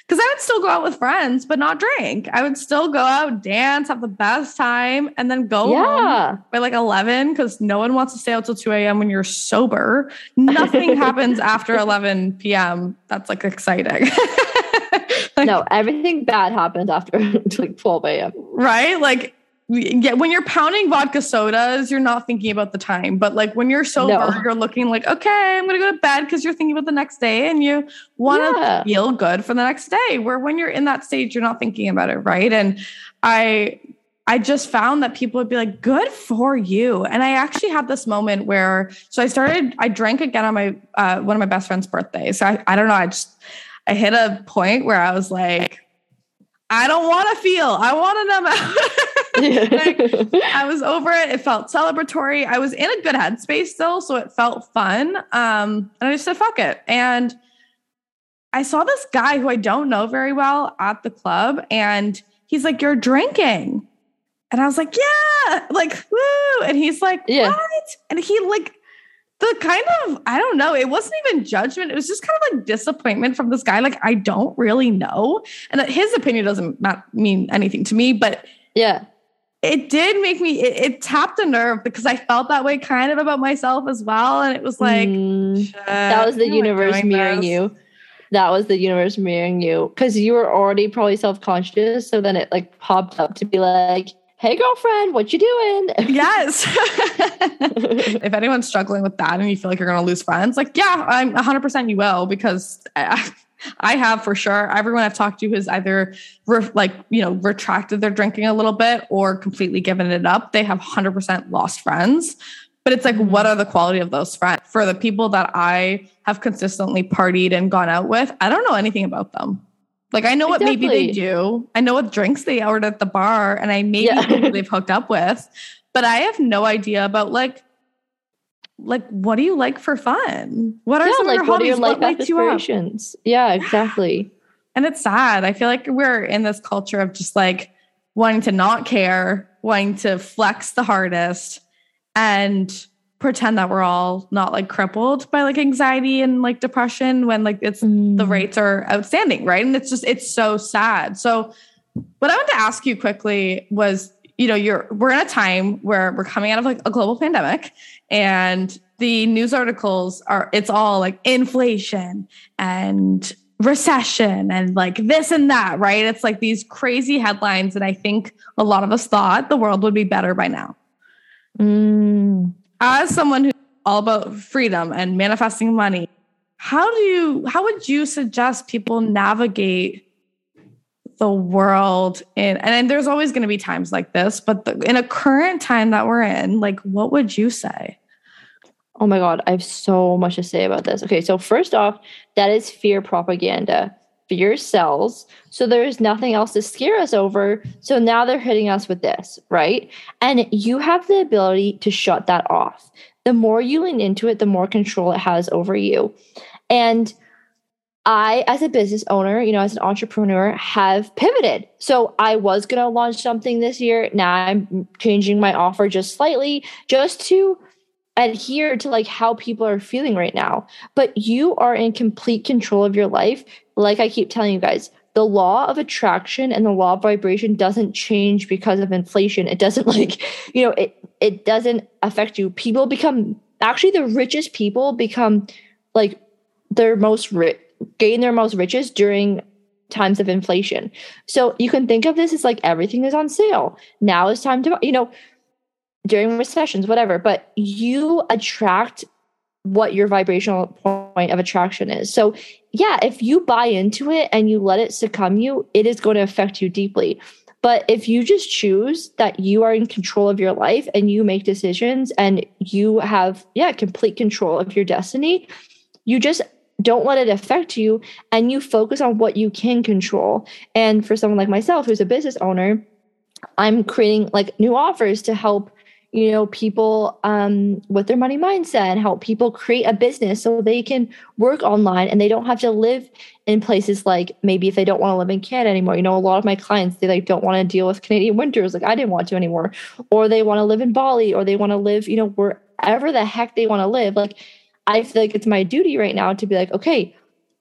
Because I would still go out with friends, but not drink. I would still go out, dance, have the best time, and then go Yeah. home by like eleven because no one wants to stay out till two a.m. when you're sober. Nothing happens after eleven p.m. That's like exciting. Like, no, everything bad happens after like twelve a.m. Right? Like, yeah, when you're pounding vodka sodas, you're not thinking about the time. But like when you're sober, No. you're looking like, okay, I'm going to go to bed because you're thinking about the next day and you want to Yeah. feel good for the next day. Where when you're in that stage, you're not thinking about it. Right. And I, I just found that people would be like, good for you. And I actually had this moment where, so I started, I drank again on my, uh, one of my best friend's birthdays. So I, I don't know. I just, I hit a point where I was like, I don't want to feel, I want to numb out. Like, I was over it. It felt celebratory. I was in a good headspace still, so it felt fun. Um, and I just said, fuck it. And I saw this guy who I don't know very well at the club, and he's like, you're drinking. And I was like, yeah, like, woo. And he's like, Yeah. what? And he like, the kind of, I don't know, it wasn't even judgment. It was just kind of like disappointment from this guy. Like, I don't really know. And that his opinion doesn't not mean anything to me, but Yeah. it did make me, it, it tapped a nerve because I felt that way kind of about myself as well. And it was like, Mm, shit, that was the why am I universe doing mirroring this? you. That was the universe mirroring you because you were already probably self-conscious. So then it like popped up to be like, hey, girlfriend, what you doing? Yes. If anyone's struggling with that and you feel like you're going to lose friends, like, yeah, I'm one hundred percent you will, because I, I have for sure. Everyone I've talked to has either re- like, you know, retracted their drinking a little bit or completely given it up. They have one hundred percent lost friends. But it's like, what are the quality of those friends? For the people that I have consistently partied and gone out with, I don't know anything about them. Like, I know what maybe they Exactly. do. I know what drinks they ordered at the bar, and I maybe Yeah. know who they've hooked up with, but I have no idea about like, like, what do you like for fun? What are Yeah, some like of your what are hobbies? your life What lights you up? aspirations? Yeah, exactly. And it's sad. I feel like we're in this culture of just like wanting to not care, wanting to flex the hardest, and pretend that we're all not like crippled by like anxiety and like depression when like it's Mm. the rates are outstanding, right? And it's just, it's so sad. So what I wanted to ask you quickly was, you know, you're, we're in a time where we're coming out of like a global pandemic, and the news articles are, it's all like inflation and recession and like this and that, right? It's like these crazy headlines. And I think a lot of us thought the world would be better by now. Mm. As someone who's all about freedom and manifesting money, how do you, how would you suggest people navigate the world in, and, and there's always going to be times like this, but the, in a current time that we're in, like, what would you say? Oh my God, I have so much to say about this. Okay, so first off, that is fear propaganda. Fear sells. So there is nothing else to scare us over. So now they're hitting us with this, right? And you have the ability to shut that off. The more you lean into it, the more control it has over you. And I, as a business owner, you know, as an entrepreneur, have pivoted. So I was going to launch something this year. Now I'm changing my offer just slightly, just to adhere to like how people are feeling right now. But you are in complete control of your life. Like I keep telling you guys, the law of attraction and the law of vibration doesn't change because of inflation. It doesn't like, you know, it it doesn't affect you. People become, actually the richest people become like their most rich, gain their most riches during times of inflation. So you can think of this as like everything is on sale. Now is time to, you know, during recessions, whatever, but you attract what your vibrational point of attraction is. So yeah, if you buy into it and you let it succumb you, it is going to affect you deeply. But if you just choose that you are in control of your life and you make decisions and you have, yeah, complete control of your destiny, you just don't let it affect you and you focus on what you can control. And for someone like myself, who's a business owner, I'm creating like new offers to help, you know, people um, with their money mindset and help people create a business so they can work online and they don't have to live in places like maybe if they don't want to live in Canada anymore. You know, a lot of my clients, they like don't want to deal with Canadian winters like I didn't want to anymore. Or they want to live in Bali, or they want to live, you know, wherever the heck they want to live. Like I feel like it's my duty right now to be like, okay,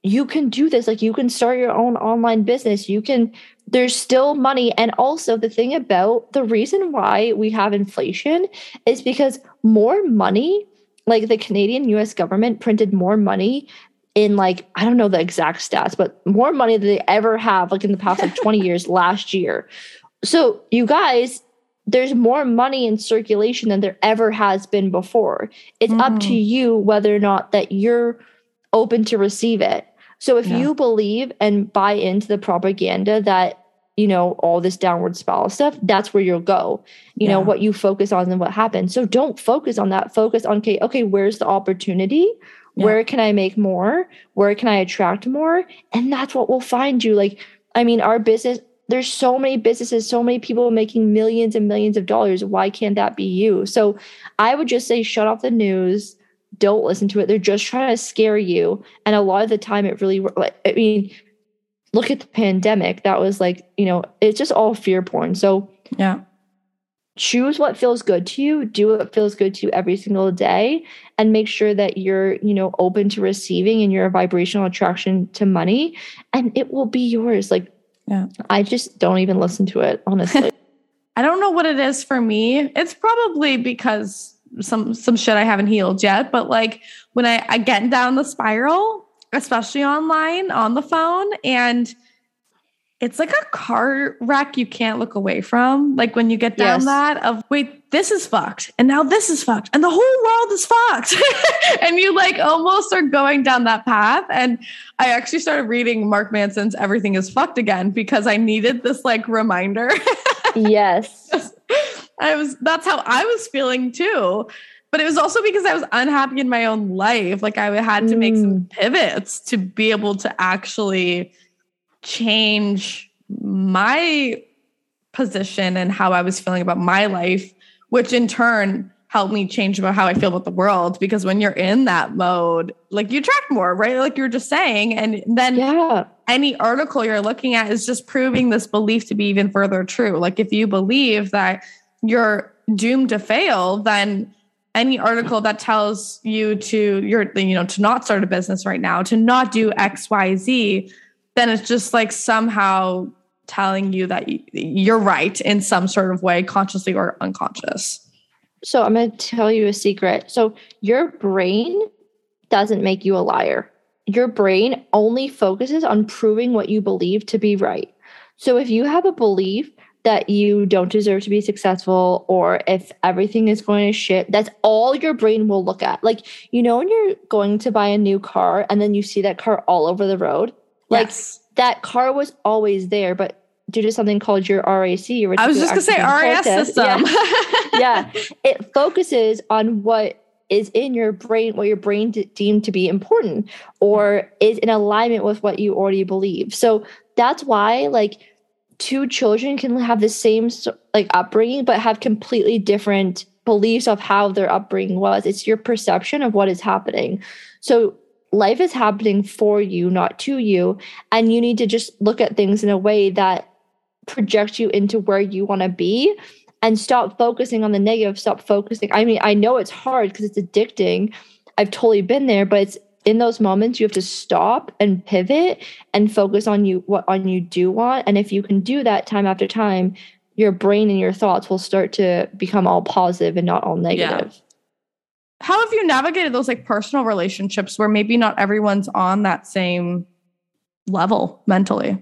you can do this. Like you can start your own online business. You can, there's still money. And also the thing about the reason why we have inflation is because more money, like the Canadian U S government printed more money in like, I don't know the exact stats, but more money than they ever have like in the past like twenty years last year. So you guys, there's more money in circulation than there ever has been before. It's mm. up to you whether or not that you're open to receive it. So if yeah. you believe and buy into the propaganda that, you know, all this downward spiral stuff, that's where you'll go. You yeah. know, what you focus on and what happens. So don't focus on that. Focus on, okay, okay, where's the opportunity? Yeah. Where can I make more? Where can I attract more? And that's what will find you. Like, I mean, our business, there's so many businesses, so many people making millions and millions of dollars. Why can't that be you? So I would just say, shut off the news. Don't listen to it. They're just trying to scare you. And a lot of the time it really, I mean, look at the pandemic. That was like, you know, it's just all fear porn. So yeah. choose what feels good to you, do what feels good to you every single day, and make sure that you're, you know, open to receiving and you're a vibrational attraction to money, and it will be yours. Like, yeah, I just don't even listen to it, honestly. I don't know what it is for me. It's probably because some, some shit I haven't healed yet, but like when I, I get down the spiral, especially online on the phone, and it's like a car wreck you can't look away from. Like when you get down yes. that of, wait, this is fucked. And now this is fucked. And the whole world is fucked. And you like almost are going down that path. And I actually started reading Mark Manson's Everything is Fucked Again because I needed this like reminder. Yes. I was, that's how I was feeling too. But it was also because I was unhappy in my own life. Like I had to make mm. some pivots to be able to actually change my position and how I was feeling about my life, which in turn helped me change about how I feel about the world. Because when you're in that mode, like you attract more, right? Like you were just saying. And then yeah. any article you're looking at is just proving this belief to be even further true. Like if you believe that you're doomed to fail, then any article that tells you to, you're, you know, to not start a business right now, to not do X, Y, Z, then it's just like somehow telling you that you're right in some sort of way, consciously or unconscious. So I'm going to tell you a secret. So your brain doesn't make you a liar. Your brain only focuses on proving what you believe to be right. So if you have a belief that you don't deserve to be successful, or if everything is going to shit, that's all your brain will look at. Like, you know, when you're going to buy a new car and then you see that car all over the road, like yes. that car was always there, but due to something called your R A C, I was just going to say R A S system. Yeah. yeah. It focuses on what is in your brain, what your brain d- deemed to be important, or is in alignment with what you already believe. So that's why like two children can have the same like upbringing, but have completely different beliefs of how their upbringing was. It's your perception of what is happening. So life is happening for you, not to you. And you need to just look at things in a way that projects you into where you want to be, and stop focusing on the negative. Stop focusing. I mean, I know it's hard because it's addicting. I've totally been there, but it's in those moments you have to stop and pivot and focus on you, what on you do want. And if you can do that time after time, your brain and your thoughts will start to become all positive and not all negative. Yeah. How have you navigated those like personal relationships where maybe not everyone's on that same level mentally?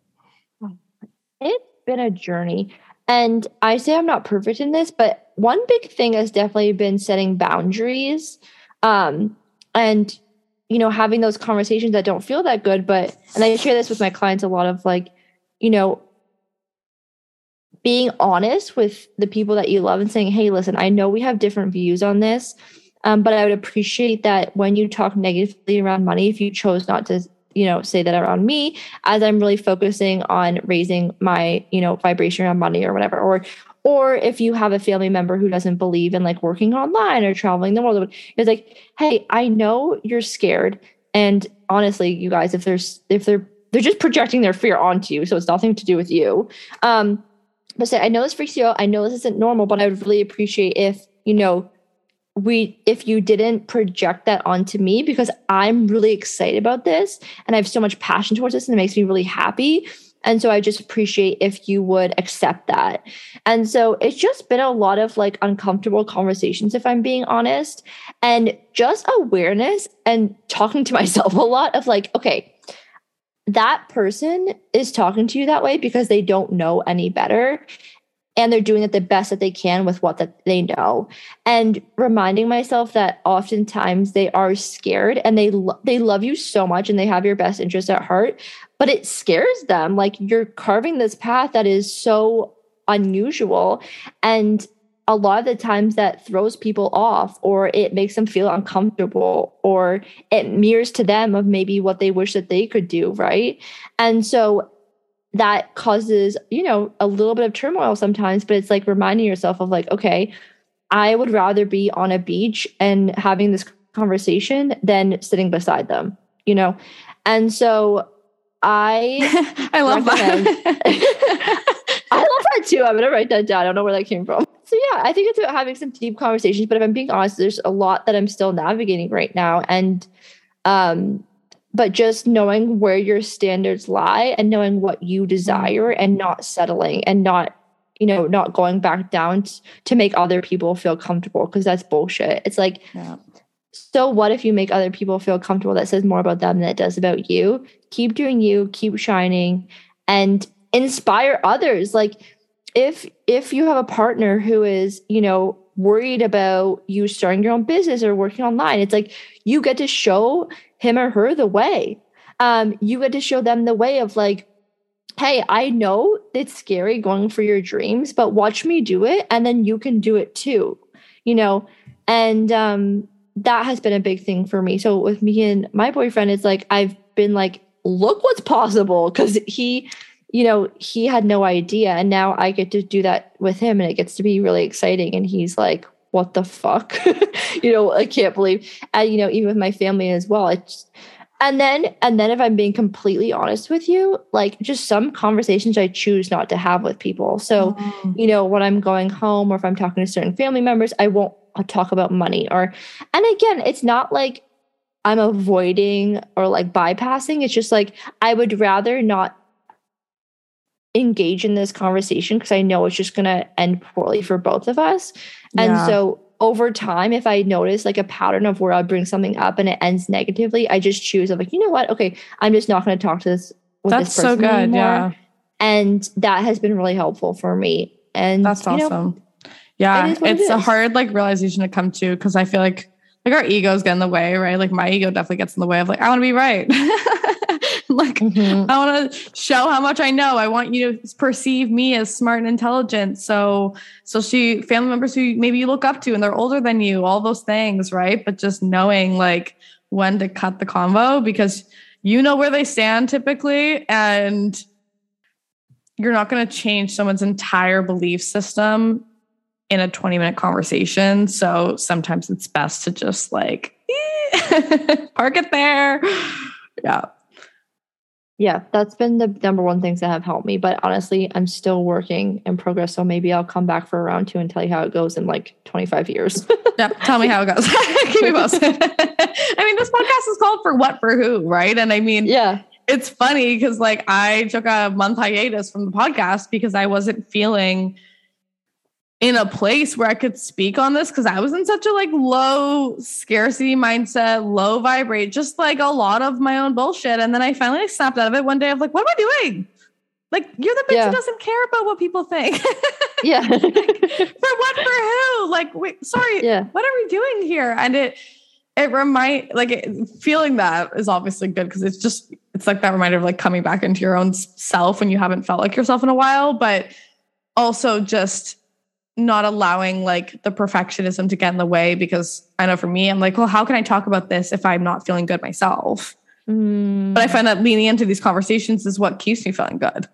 It's been a journey. And I say I'm not perfect in this, but one big thing has definitely been setting boundaries. Um, and, you know, having those conversations that don't feel that good. But, and I share this with my clients a lot of like, you know, being honest with the people that you love and saying, hey, listen, I know we have different views on this. Um, but I would appreciate that when you talk negatively around money, if you chose not to, you know, say that around me, as I'm really focusing on raising my, you know, vibration around money or whatever, or, or if you have a family member who doesn't believe in like working online or traveling the world, it's like, hey, I know you're scared. And honestly, you guys, if there's, if they're, they're just projecting their fear onto you. So it's nothing to do with you. Um, but say, I know this freaks you out. I know this isn't normal, but I would really appreciate if, you know, we if you didn't project that onto me, because I'm really excited about this and I have so much passion towards this and it makes me really happy. And so I just appreciate if you would accept that. And so it's just been a lot of like uncomfortable conversations, if I'm being honest, and just awareness and talking to myself a lot of like, okay, that person is talking to you that way because they don't know any better. And they're doing it the best that they can with what that they know. And reminding myself that oftentimes they are scared and they lo- they love you so much and they have your best interest at heart, but it scares them. Like you're carving this path that is so unusual. And a lot of the times that throws people off, or it makes them feel uncomfortable, or it mirrors to them of maybe what they wish that they could do, right? And so that causes, you know, a little bit of turmoil sometimes, but it's like reminding yourself of like, okay, I would rather be on a beach and having this conversation than sitting beside them, you know? And so I I love that. I love that too. I'm going to write that down. I don't know where that came from. So yeah, I think it's about having some deep conversations, but if I'm being honest, there's a lot that I'm still navigating right now. And, um, but just knowing where your standards lie and knowing what you desire and not settling and not, you know, not going back down t- to make other people feel comfortable, because that's bullshit. It's like, yeah. So what if you make other people feel comfortable? That says more about them than it does about you. Keep doing you, keep shining, and inspire others. Like if if you have a partner who is, you know, worried about you starting your own business or working online, it's like you get to show him or her the way. Um, you get to show them the way of like, hey, I know it's scary going for your dreams, but watch me do it, and then you can do it too, you know? And um, that has been a big thing for me. So with me and my boyfriend, it's like, I've been like, look what's possible, because he, you know, he had no idea. And now I get to do that with him, and it gets to be really exciting. And he's like, what the fuck? You know, I can't believe, and, you know, even with my family as well. It's, and then, and then if I'm being completely honest with you, like just some conversations I choose not to have with people. So, mm. you know, when I'm going home or if I'm talking to certain family members, I won't talk about money or, and again, it's not like I'm avoiding or like bypassing. It's just like, I would rather not engage in this conversation because I know it's just going to end poorly for both of us. Yeah. And so over time, if I notice like a pattern of where I bring something up and it ends negatively, I just choose. I'm like, you know what? Okay, I'm just not going to talk to this with That's this person so good. anymore. Yeah. And that has been really helpful for me. And that's awesome. Know, yeah. It it's it a hard like realization to come to, because I feel like like our egos get in the way, right? Like my ego definitely gets in the way of like, I want to be right. Like, mm-hmm. I want to show how much I know. I want you to perceive me as smart and intelligent. So, so she, family members who maybe you look up to and they're older than you, all those things, right? But just knowing like when to cut the convo, because you know where they stand typically, and you're not going to change someone's entire belief system in a twenty minute conversation. So sometimes it's best to just like park it there. Yeah. Yeah, that's been the number one things that have helped me. But honestly, I'm still working in progress. So maybe I'll come back for a round two and tell you how it goes in like twenty-five years. Yep. Tell me how it goes. Keep me posted. I mean, this podcast is called For What For Who, right? And I mean, yeah, it's funny because like I took a month hiatus from the podcast because I wasn't feeling in a place where I could speak on this, because I was in such a like low scarcity mindset, low vibrate, just like a lot of my own bullshit. And then I finally like, snapped out of it one day of like, what am I doing? Like, you're the bitch yeah. who doesn't care about what people think. Yeah. Like, for what, for who? Like, wait, sorry, yeah. what are we doing here? And it, it remind like it, feeling that is obviously good, because it's just, it's like that reminder of like coming back into your own self when you haven't felt like yourself in a while, but also just not allowing like the perfectionism to get in the way, because I know for me, I'm like, well, how can I talk about this if I'm not feeling good myself? Mm. But I find that leaning into these conversations is what keeps me feeling good.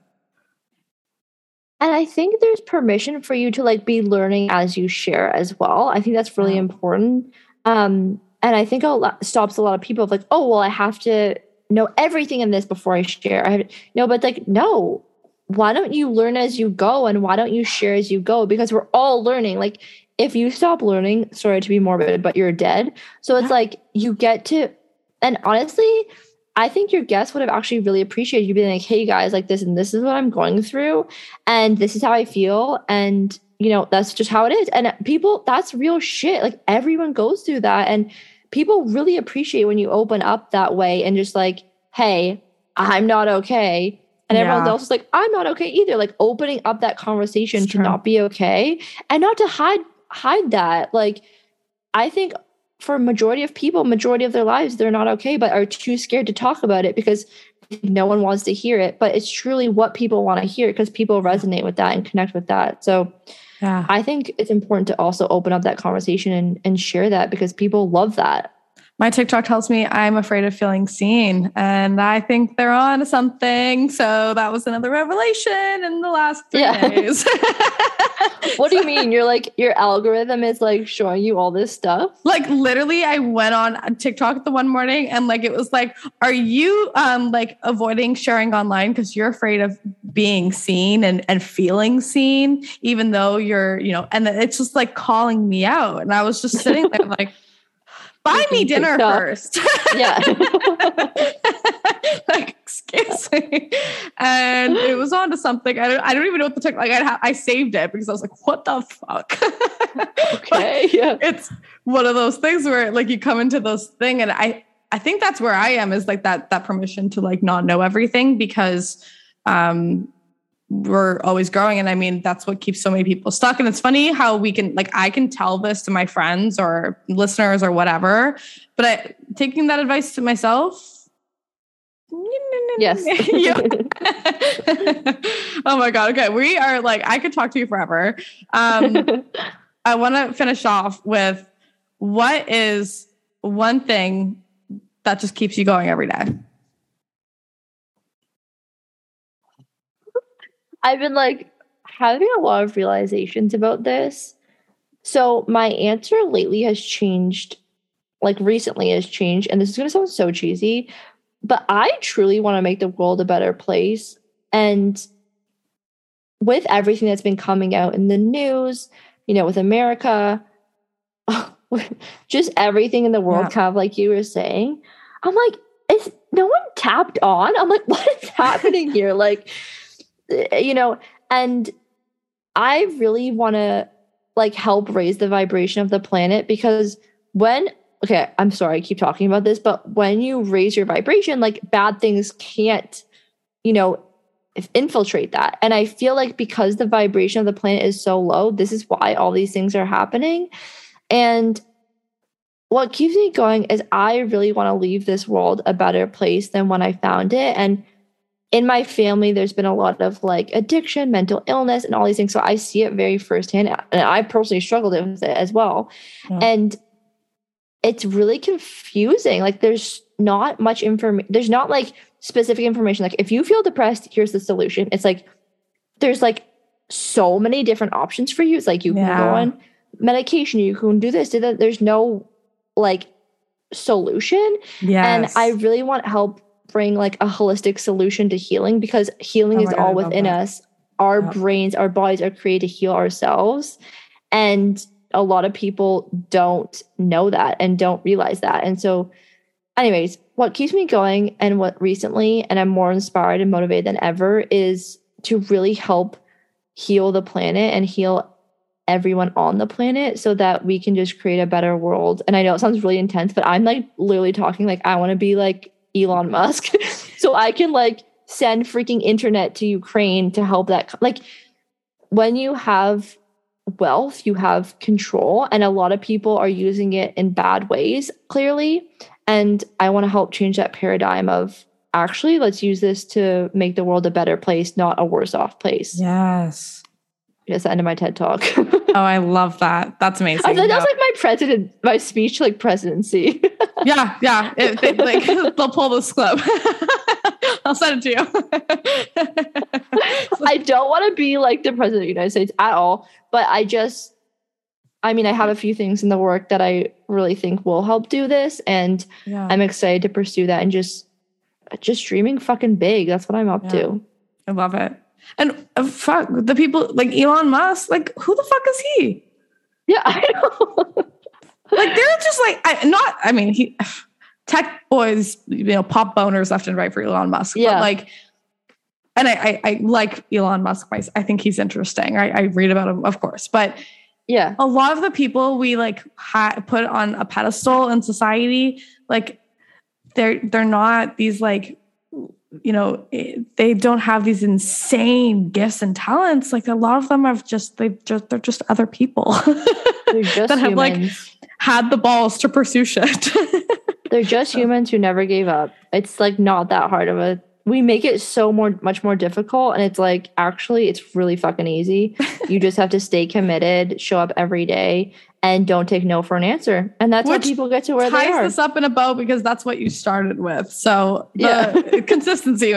And I think there's permission for you to like be learning as you share as well. I think that's really yeah. important. Um, and I think it stops a lot of people of like, oh, well, I have to know everything in this before I share. I have no, but like, no. Why don't you learn as you go, and why don't you share as you go? Because we're all learning. Like if you stop learning, sorry to be morbid, but you're dead. So it's yeah. like you get to, and honestly, I think your guests would have actually really appreciated you being like, hey guys, like this and this is what I'm going through. And this is how I feel. And, you know, that's just how it is. And people, that's real shit. Like everyone goes through that. And people really appreciate when you open up that way and just like, hey, I'm not okay. And yeah. everyone else is like, I'm not okay either. Like opening up that conversation it's to true. Not be okay and not to hide hide that. Like, I think for a majority of people, majority of their lives, they're not okay, but are too scared to talk about it because no one wants to hear it. But it's truly what people want to hear because people resonate with that and connect with that. So yeah. I think it's important to also open up that conversation and, and share that because people love that. My TikTok tells me I'm afraid of feeling seen, and I think they're on to something. So that was another revelation in the last three yeah. days. What do you mean? You're like, your algorithm is like showing you all this stuff? Like literally I went on TikTok the one morning and like, it was like, are you um like avoiding sharing online because you're afraid of being seen and, and feeling seen, even though you're, you know, and it's just like calling me out. And I was just sitting there like, buy me dinner first. Yeah. Like, excuse me. And it was on to something. I don't I don't even know what the tech, like I ha- I saved it because I was like, what the fuck? Okay. Yeah. It's one of those things where like you come into those thing and I I think that's where I am is like that that permission to like not know everything because um we're always growing. And I mean, that's what keeps so many people stuck. And it's funny how we can, like, I can tell this to my friends or listeners or whatever, but I, taking that advice to myself. Yes. Oh my God. Okay. We are like, I could talk to you forever. Um, I want to finish off with what is one thing that just keeps you going every day? I've been like having a lot of realizations about this. So my answer lately has changed, like recently has changed. And this is going to sound so cheesy, but I truly want to make the world a better place. And with everything that's been coming out in the news, you know, with America, just everything in the world, yeah. kind of like you were saying, I'm like, is no one tapped on? I'm like, what is happening here? Like, you know, and I really want to like help raise the vibration of the planet because when, okay, I'm sorry, I keep talking about this, but when you raise your vibration, like bad things can't, you know, infiltrate that. And I feel like because the vibration of the planet is so low, this is why all these things are happening. And what keeps me going is I really want to leave this world a better place than when I found it. And in my family, there's been a lot of like addiction, mental illness, and all these things. So I see it very firsthand. And I personally struggled with it as well. Yeah. And it's really confusing. Like there's not much information. There's not like specific information. Like if you feel depressed, here's the solution. It's like, there's like so many different options for you. It's like you yeah. can go on medication, you can do this, do that. There's no like solution. Yes. And I really want help bring like a holistic solution to healing because healing oh is God, all within us. Our yeah. brains, our bodies are created to heal ourselves. And a lot of people don't know that and don't realize that. And so anyways, what keeps me going and what recently, and I'm more inspired and motivated than ever, is to really help heal the planet and heal everyone on the planet so that we can just create a better world. And I know it sounds really intense, but I'm like literally talking like I want to be like Elon Musk so I can like send freaking internet to Ukraine to help that. Like when you have wealth, you have control, and a lot of people are using it in bad ways, clearly. And I want to help change that paradigm of actually, let's use this to make the world a better place, not a worse off place. Yes. That's the end of my TED Talk. Oh, I love that. That's amazing. I thought that was like my president, my speech, like presidency. yeah, yeah. It, they, like, they'll pull this clip. I'll send it to you. I don't want to be like the president of the United States at all, but I just, I mean, I have a few things in the work that I really think will help do this, and yeah. I'm excited to pursue that and just, just dreaming fucking big. That's what I'm up yeah. to. I love it. And uh, fuck the people like Elon Musk, like who the fuck is he? Yeah, I know. Like they're just like, I, not, I mean, he, tech boys, you know, pop boners left and right for Elon Musk. Yeah. But like, and I, I, I like Elon Musk. I think he's interesting. I, I read about him, of course. But yeah, a lot of the people we like ha- put on a pedestal in society, like they're they're not these like, you know, they don't have these insane gifts and talents. Like a lot of them have just they just they're just other people they're just that have humans. like had the balls to pursue shit. They're just humans who never gave up. It's like not that hard of a. We make it so more, much more difficult, and it's like actually, it's really fucking easy. You just have to stay committed, show up every day, and don't take no for an answer. And that's Which how people get to where they ties are. this up in a bow because that's what you started with. So the Yeah. consistency.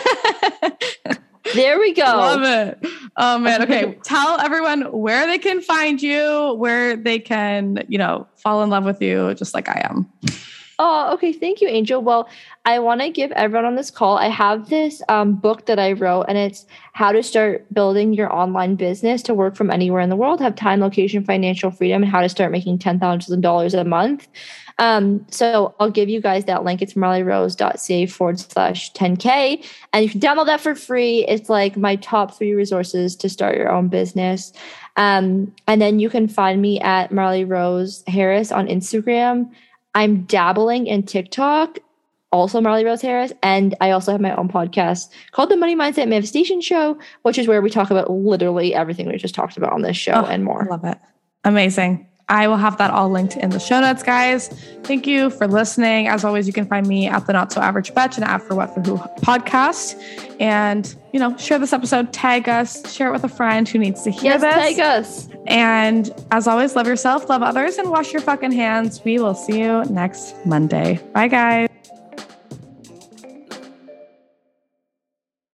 There we go. Love it. Oh man. Okay. Tell everyone where they can find you, where they can, you know, fall in love with you, just like I am. Oh, okay. Thank you, Angel. Well, I want to give everyone on this call, I have this um, book that I wrote, and it's how to start building your online business to work from anywhere in the world, have time, location, financial freedom, and how to start making ten thousand dollars a month. Um, so I'll give you guys that link. It's marleyrose.ca forward slash 10K. And you can download that for free. It's like my top three resources to start your own business. Um, and then you can find me at Marley Rose Harris on Instagram. I'm dabbling in TikTok, also Marley Rose Harris. And I also have my own podcast called The Money Mindset Manifestation Show, which is where we talk about literally everything we just talked about on this show oh, and more. I love it. Amazing. I will have that all linked in the show notes, guys. Thank you for listening. As always, you can find me at the Not So Average Betch and at For What For Who podcast. And, you know, share this episode, tag us, share it with a friend who needs to hear yes, this. Tag us. And as always, love yourself, love others, and wash your fucking hands. We will see you next Monday. Bye, guys.